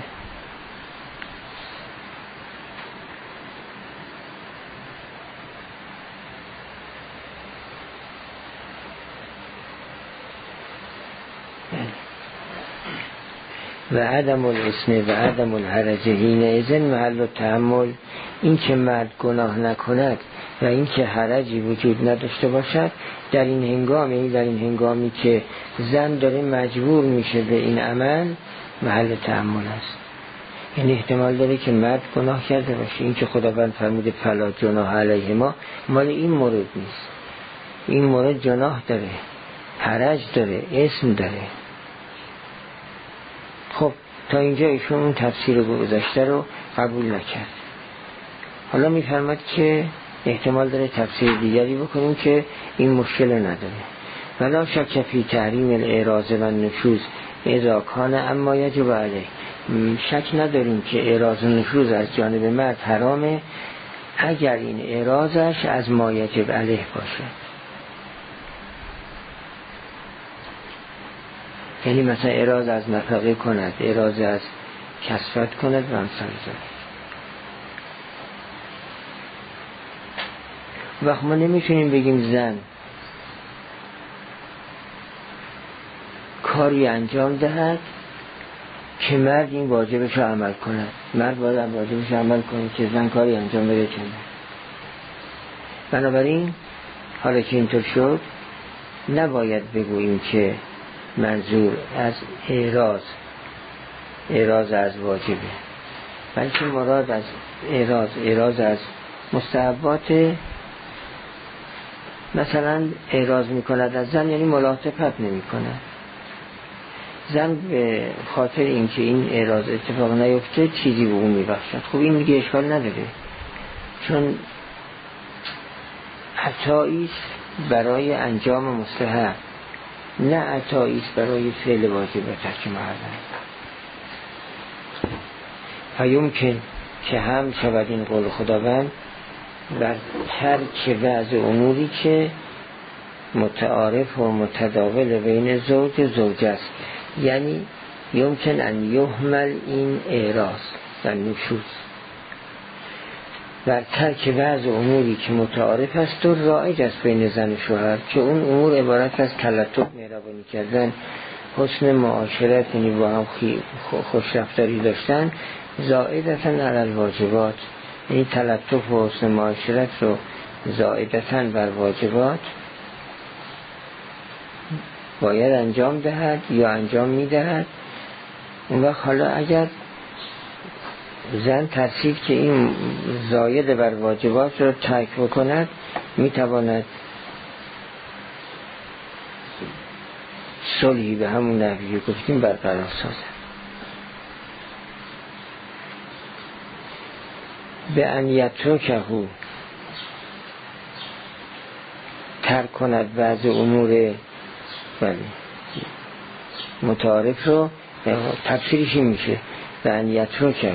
Speaker 1: و عدم الاسم و عدم الحرج حینئذ محل التحمل، این که مرد گناه نکند و این که حرجی وجود نداشته باشد در این هنگام، یعنی در این هنگامی که زن داره مجبور میشه به این عمل، محل تحمل است. یعنی احتمال داره که مرد گناه کرده باشه. این که خداوند فرموده فلا جناح علیه ما، مال این مورد نیست. این مورد جناح داره، حرج داره، اسم داره. خب تا اینجا ایشون اون تفسیر گذشته رو قبول نکرد. حالا میفرماد که احتمال داره تفسیر دیگری بکنیم که این مشکل نداره. ولا شک فی تحریم الاعراض و النشوز اذا کان اما یجب علیه، شک نداریم که اعراض و نشوز از جانب مرد حرامه اگر این اعراضش از ما یجب علیه باشه. یعنی مثلا اعراض از نفقه کند، اعراض از کسفت کند و امثال ذالک. وقت ما نمیتونیم بگیم زن کاری انجام دهد که مرد این واجبش رو عمل کند. مرد باید واجبش رو عمل کنه که زن کاری انجام بده کنه. بنابراین حالا که اینطور شد نباید بگوییم که منظور از اعراض از واجبه، بلکه مراد از اعراض از مستحبات. مثلا اعراض میکند از زن یعنی ملاطفت نمیکند. زن به خاطر اینکه این اعراض اتفاق نیفته چیزی به اون میبخشد. خب این دیگه اشکال نداره، چون عطاییست برای انجام مستحب، نه عطاییست برای فعل واجب و ترک محرم. و یمکن که هم شود این قول خداوند بر ترک بعض اموری که متعارف و متداول بین زوج و زوجه است. یعنی یمکن ان یحمل این اعراض و نشوز بر ترک بعض اموری که متعارف است و رایج است بین زن و شوهر، که اون امور عبارت از تلطف، مهربانی کردن، حسن معاشرت، یعنی با هم خوش رفتاری داشتن، زائدتاً علی الواجبات، یعنی تلطف و حسن معاشرت رو زائدتاً بر واجبات باید انجام دهد یا انجام میدهد. اون وقت حالا اگر زن ترسید که این زاید بر واجبات رو ترک بکند، میتواند صلحی به همون نحوی گفتیم برقرار سازد. به ان یترکه ترک کند بعض امور متعارف رو، تفسیرش این میشه به ان یترکه،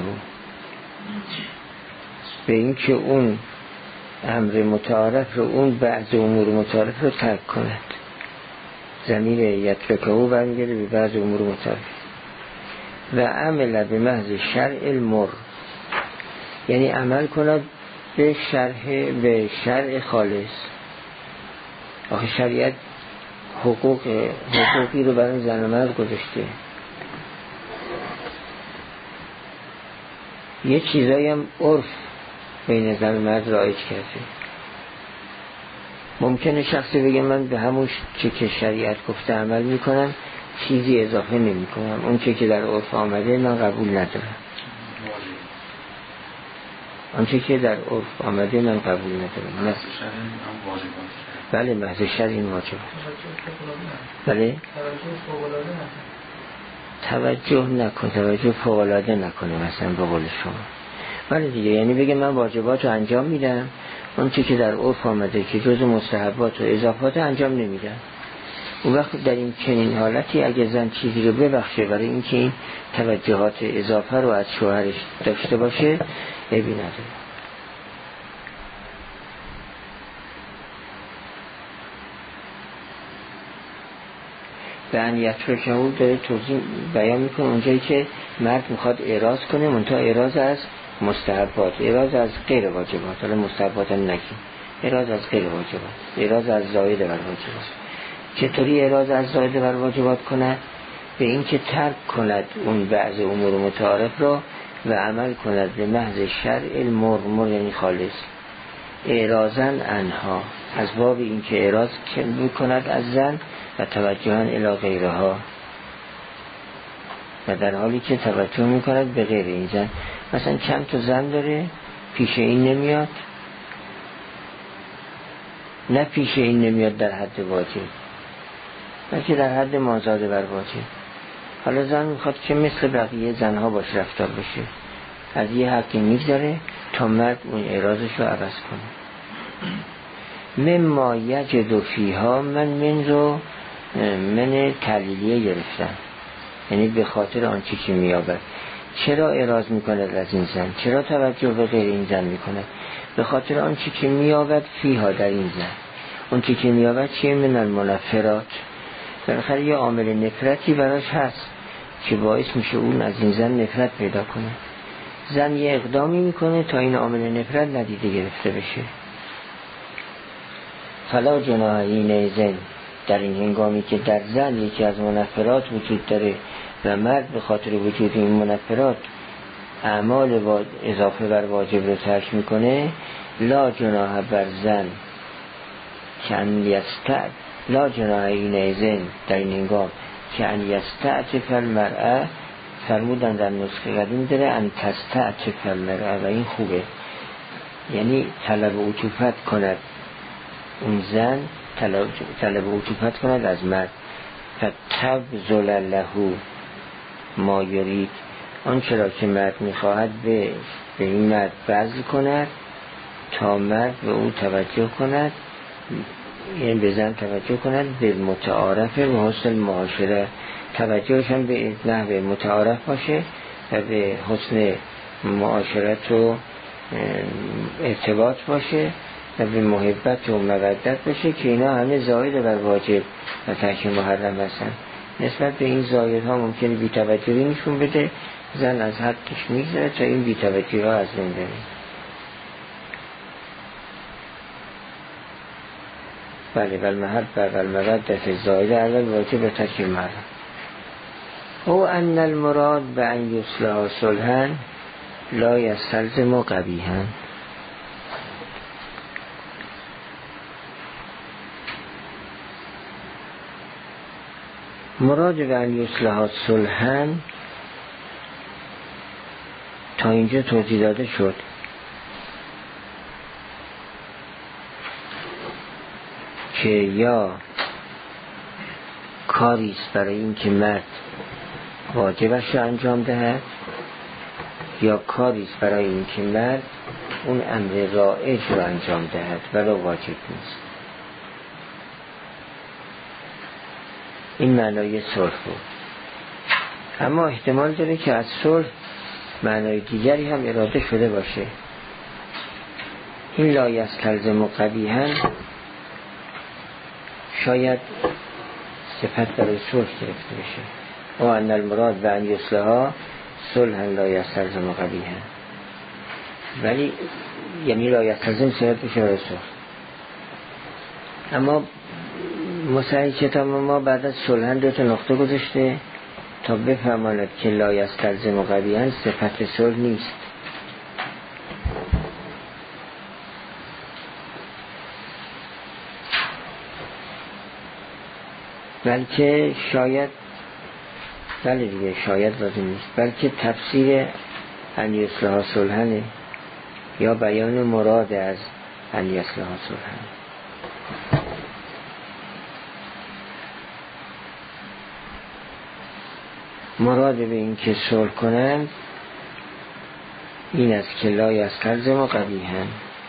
Speaker 1: به این که اون امر متعارف رو، اون بعض امور متعارف رو ترک کند. ضمیر یترکه او برمیگرده به بعض امور متعارف. و عمل به محض شرع المر، یعنی عمل کند به شرع خالص. آخه شریعت حقوقی رو برای زن و مرد گذاشته، یه چیزایی هم عرف بین زن و مرد رایج کرده. ممکنه شخصی بگه من به همون چه که شریعت گفته عمل میکنم، چیزی اضافه نمی کنم، اون چه که در عرف آمده من قبول ندارم، اون چه که در عرف آمده من قبول ندارم. نه بله، محض شرع این واجبه. بله توجه فوق‌العاده نکنه مثلا به قول شما. بله دیگه، یعنی بگه من واجبات رو انجام میدم، اون چی که در عرف آمده که جز مستحبات و اضافات انجام نمیدم. اون وقت در این چنین حالتی اگه زن چیزی رو ببخشه برای اینکه این توجهات اضافه رو از شوهرش داشته باشه، عیبی نداره. به ان یترکه او داره توضیح بیان میکنه اونجایی که مرد میخواد اعراض کنه، منتها اعراض از مستحبات، اعراض از غیر واجبات، حالا مستحبات هم نگیم، اعراض از غیر واجبات، اعراض از زائد بر واجبات. چطوری اعراض از زائد بر واجبات کنه؟ به این که ترک کند اون بعض امور متعارف را و عمل کند به محض شرع المر، یعنی خالص، اعراضن انها، از باب این که اعراض کند از زن و توجهن الی غیرها، و در حالی که توجه میکند به غیر این زن. مثلا چند تا زن داره، پیش این نمیاد، نه پیش این نمیاد در حد واجب، بلکه در حد مازاد بر واجب. حالا زن میخواد که مثل بقیه زنها باش رفتار بشه، از یه حقی میگذاره تا مرد اون اعراضش رو عوض کنه. مما یجد فیها، من رو من تعلیلیه گرفتم، یعنی به خاطر آنچه که میابد. چرا اعراض میکند از این زن؟ چرا توجه به غیر این زن میکند؟ به خاطر آنچه که میابد فیها، در این زن. آنچه که میابد چیه؟ من المنفرات، بالاخره یه عامل نفرتی براش هست که باعث میشه اون از این زن نفرت پیدا کنه. زن یه اقدامی میکنه تا این عامل نفرت ندیده گرفته بشه. فلا جناح این زن، در این هنگامی که در زن یکی از منفرات وجود داره و مرد به خاطر وجود این منفرات اعمال اضافه بر واجب رو ترک میکنه، لا جناح بر زن که ان یستعد، لا جناح این زن در این هنگام که ان یستعطف المرأة، فرمودن در نسخه قدیم داره ان تستعطف المرأة، و این خوبه، یعنی طلب عطوفت کند اون زن، طلب عطوفت کند از مرد. فتبذل له ما یرید، آنچه را که مرد میخواهد به این مرد بذل کند تا مرد به او توجه کند، یعنی به زن توجه کند به متعارف و حسن معاشره، توجهش هم به نحو متعارف باشه و به حسن معاشرت و ارتباط باشه و به محبت و مودت باشه، که اینا همه زائد بر واجب و ترک محرم هستن. نسبت به این زائد ها ممکنه بی توجهی نشون بده، زن از حدش میگذره تا این بی توجهی ها از بین بره. بله، والمحبت والمودت زائد اول واجب و ترک محرم. او ان المراد به ان یصلح صلحا لا یستلزم قبیحا. مراد به ان یصلح صلحا تا اینجا توضیح داده شد که یا کاریست برای این که مرد واجبش رو انجام دهد، یا کاریست برای این که مرد اون امر رایج رو انجام دهد ولو واجب نیست. این معنای صلح بود. اما احتمال داره که از صلح معنای دیگری هم اراده شده باشه. این لا یستلزم قبیحا شاید صفت برای صلح گرفته بشه. و ان المراد به ان یصلحا صلحا لا یستلزم قبیحا، ولی یعنی لا یستلزم صفت بشه برای صلح. اما مصحح کتاب ما بعد از صلحا 2 نقطه گذاشته تا بفهماند که لا یستلزم قبیحا صفت صلح نیست. بلکه شاید بله دیگه شاید لازم نیست، بلکه تفسیر ان یصلحا صلحا یا بیان مراد از ان یصلحا صلحا. مراد به این که صلح کنند این است که لا یستلزم قبیحا.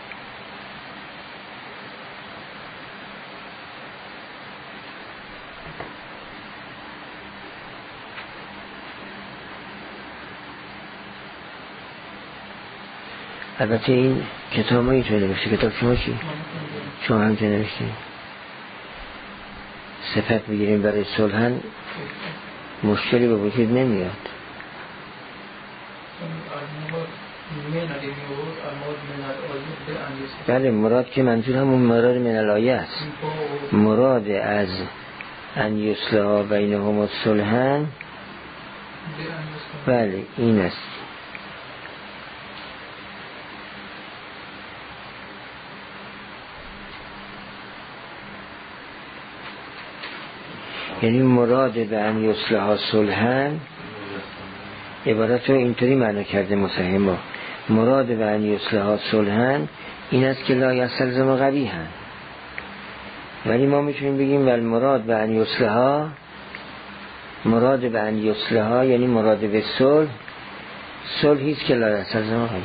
Speaker 1: البته این کتاب ما اینطور نوشته. کتاب شما چی؟ شما همچه نوشته صفت بگیریم برای صلحن مشکلی به وجود نمیاد. بله مراد که منظور همون مراد من الآیه است. مراد از ان یصلحا بینهم الصلحن بله این است. یعنی مراد به ان یصلحا صلحا عبارت رو اینطوری معنی کرده مصحح ما. مراد به ان یصلحا صلحا این است که لا یستلزم قبیحا، ولی ما میتونیم بگیم ول مراد به ان یصلحا، مراد به ان یصلحا یعنی مراد به صلح، صلحی است که لا یستلزم قبیحا.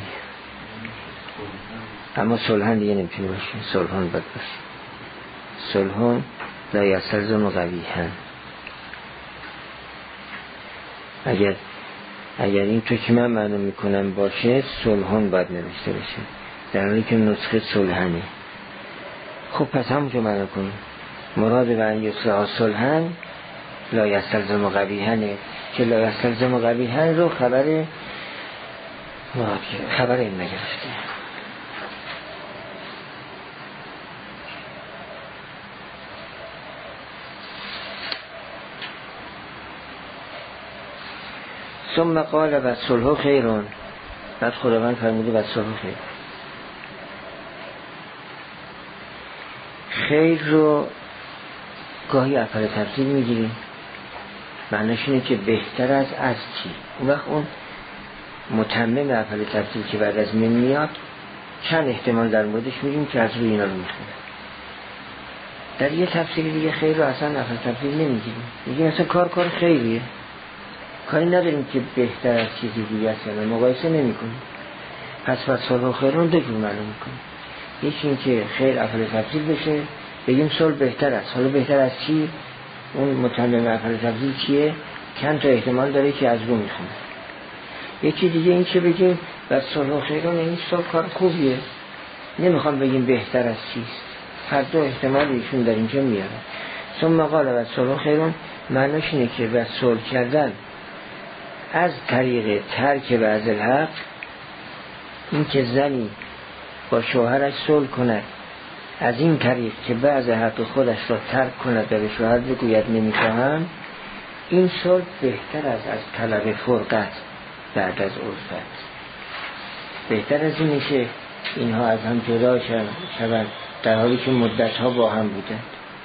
Speaker 1: اما صلحن دیگه نمیتونه باشه، صلحان بد باشه. صلحان لا یستلزم قبیحا. اگر این تو که من معنی میکنم باشه صلحان باید نوشته بشه، در حالی که نسخه صلحنه. خب پس همونجا معنی کنیم مراد به ان یصلحا صلحا لا یستلزم قبیحانه که لا یستلزم قبیحان رو خبر این نگرفته. ثم قال و صلح خیرون، بعد خداوند فرموده و صلح خیر. خیر رو گاهی افعال تفضیل میگیریم، معنیش اینه که بهتر از چی. اون وقت اون متمم افعال تفضیل که بعد از من میاد چند احتمال در موردش میگیم که از روی اینا رو میخونه. در یه تفسیر دیگه خیر رو اصلا افعال تفضیل نمیگیریم، میگیم اصلا کار خیریه، کاری نداریم که بهتر از چیزی دیگه است، یعنی مقایسه نمی کنیم. پس صلح خیرون 2 جور معلوم میکنیم. یکی این که خیر افعال تفضیل بشه بگیم صلح بهتر است. حالا بهتر از چی؟ اون متمم افعال تفضیل چیه؟ چند تا احتمال داره که از رو میخونه. یکی دیگه این که بگیم و صلح خیرون یعنی صلح کار خوبیه، نمیخوام بگیم بهتر از چیست. هر 2 احتمال ایشون در اینجا میاره. ثم قال و صلح خیرون معنیش اینه که و صلح کردن از طریق ترک بعض الحق، این که زنی با شوهرش صلح کند از این طریق که بعض حق خودش را ترک کند و به شوهر بگوید نمیخواهم، این صلح بهتر از طلب فرقت بعد از عرفت. بهتر از اینه که اینها از هم جدا شوند در حالی که مدتها با هم بودند.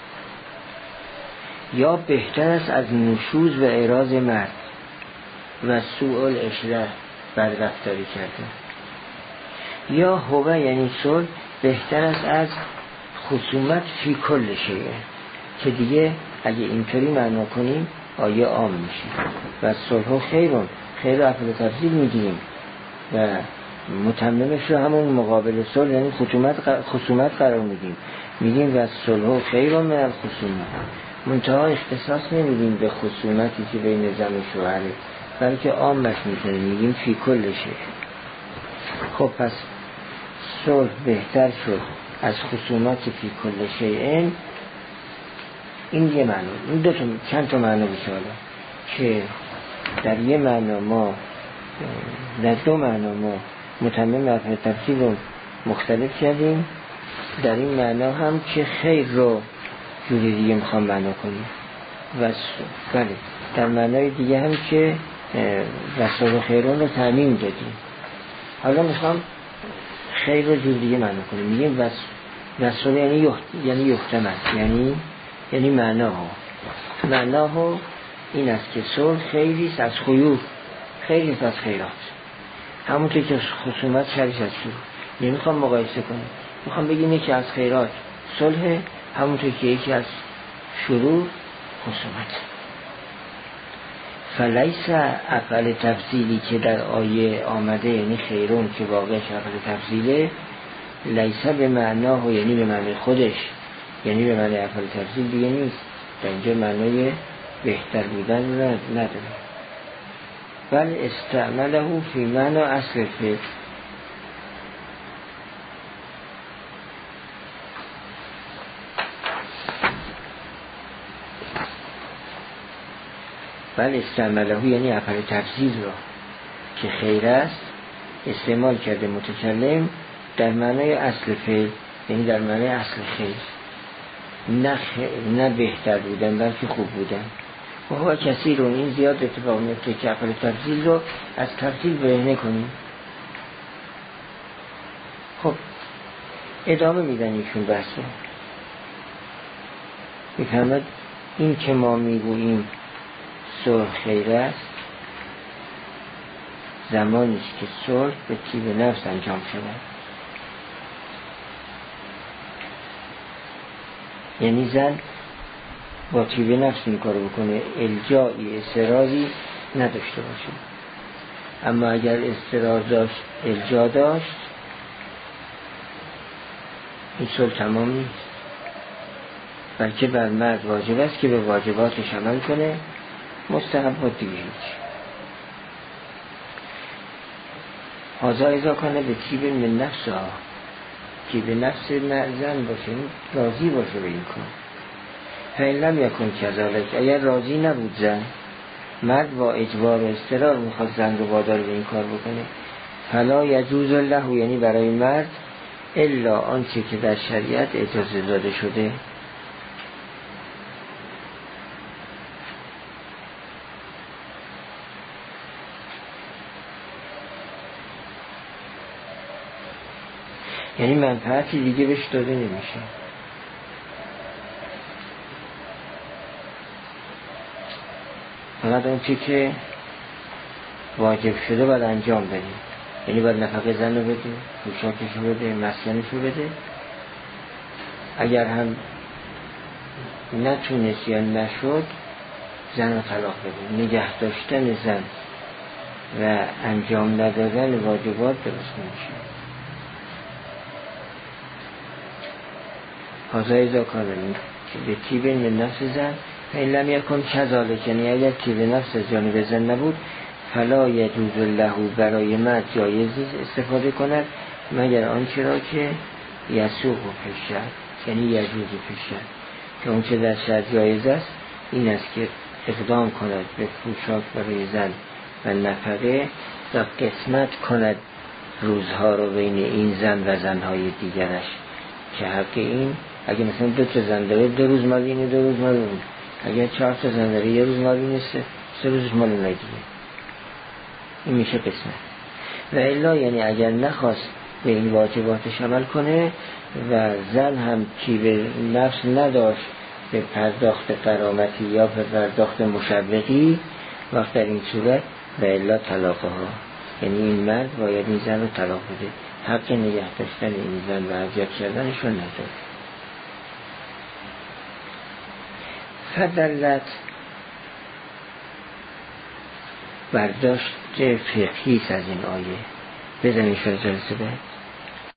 Speaker 1: یا بهتر است از نشوز و اعراض مرد و سوء العشره بدرفتاری کردن. یا هو یعنی صلح بهتر است از خصومت فی کل شیء، که دیگه اگه اینطوری معنا کنیم آیه عام میشه. و صلح خیرون، خیر افعال تفضیل میگیریم و متممش رو همون مقابل صلح یعنی خصومت قرار میدیم و صلح خیرون من الخصومت، منتها اختصاص نمیدیم به خصومتی که بین زن و شوهره، بلکه عامش میگیم فی کل شیء. خب پس صلح بهتر شد از خصومت فی کل شیء. این یه معنی. این دو تا چند تا معنی بشه که در یه معنا ما، در دو معنا ما متمم رفع تفصیل رو مختلف کردیم. در این معنا هم که خیر رو جوری دیگه میخوام معنا کنیم و بله در معنای دیگه هم که وصل خیرون رو تعمیم دادیم. حالا میخوام خیر رو جوری دیگه معنا کنیم. میگیم وصل یعنی یحتمل، یعنی معناها این است که صلح خیریست از خیور، خیریست از خیرات. همونطور که خصومت شریش از شروع. نمیخوام مقایسه کنیم، میخوام بگیم یکی از خیرات صلح، همونطور که یکی از شروع خصومت. فلیس افعل تفضیلی که در آیه آمده، یعنی خیرون که واقعش افعل تفضیله، لیس به معناه، یعنی به معنی خودش، یعنی به معنی افعل تفضیل دیگه نیست. در اینجا معنای بهتر بودن نداره. بل استعمله فی معنی اصل فعل. بل استعمله یعنی افعل تفضیل را که خیر است استعمال کرده متکلم در معنی اصل فعل، یعنی در معنی اصل خیر، نه بهتر بودن بلکه خوب بودن. و هوا کسی رو این زیاد اتفاق میفته که افعال تفضیل رو از تفضیل برهنه کنیم. خب ادامه میدن ایشون بحث رو. میفهمد این که ما میگوییم صلح خیر است زمانی است که صلح به طیب نفس انجام شود. یعنی زن با طیب نفس این کارو بکنه، الجایی اصراری نداشته باشه. اما اگر اصرار داشت، الجا داشت، این صلح تمام نیست، بلکه بر مرد واجب است که به واجباتش عمل کنه، مستحبات دیگه هیچ. هذا اذا کنه به طیب من نفس ها، طیب نفس زن باشه، راضی باشه به این کار. فإن لم یکن کذالک، اگر راضی نبود زن، مرد با اجبار و اضطرار میخواد زن رو وادار به این کار بکنه، فلا یجوز له، یعنی برای مرد الا آنچه که در شریعت اجازه داده شده. یعنی منفعتی دیگه بهش داده نمیشه. فقط اون چی که واجب شده باید انجام بدیم، یعنی باید نفقه زن رو بده، پوشاکش رو بده، مسکنش رو بده. اگر هم نتونست یا نشد، زن رو طلاق بده. نگه داشتن زن و انجام ندادن واجبات درست نمیشه. حاضر اذا کارن به طیب من نفس زن، این لم یکن کذالک، یعنی اگر طیب نفس از جانب زن نبود، فلا یجوز له، برای مرد جایز استفاده کند مگر آنچه را که یسوق فی الشرع، یعنی یجوز فی الشرع، که اونچه در شرع جایز است این است که اقدام کند به پوشاک برای زن و نفقه و قسمت کند روزها رو بین این زن و زنهای دیگرش، که حق این اگه مثلا 2 تا زن داره 2 روز مال اینه 2 روز مال اون، اگه 4 تا زن داره 1 روز مال اینه 3 روز مال اون دیگه. این میشه قسمت. و الا یعنی اگر نخواست به این واجباتش عمل کنه و زن هم کی به نفس نداشت به پرداخت غرامتی یا به پرداخت مشوقی، وقت در این صورت و الا طلاقها، یعنی این مرد باید این زن رو طلاق بده، حق نگه داشتن این زن و اذیت کردنش رو نداره. فدلت برداشت فقهی از این آیه. بزنید جلسه بعد.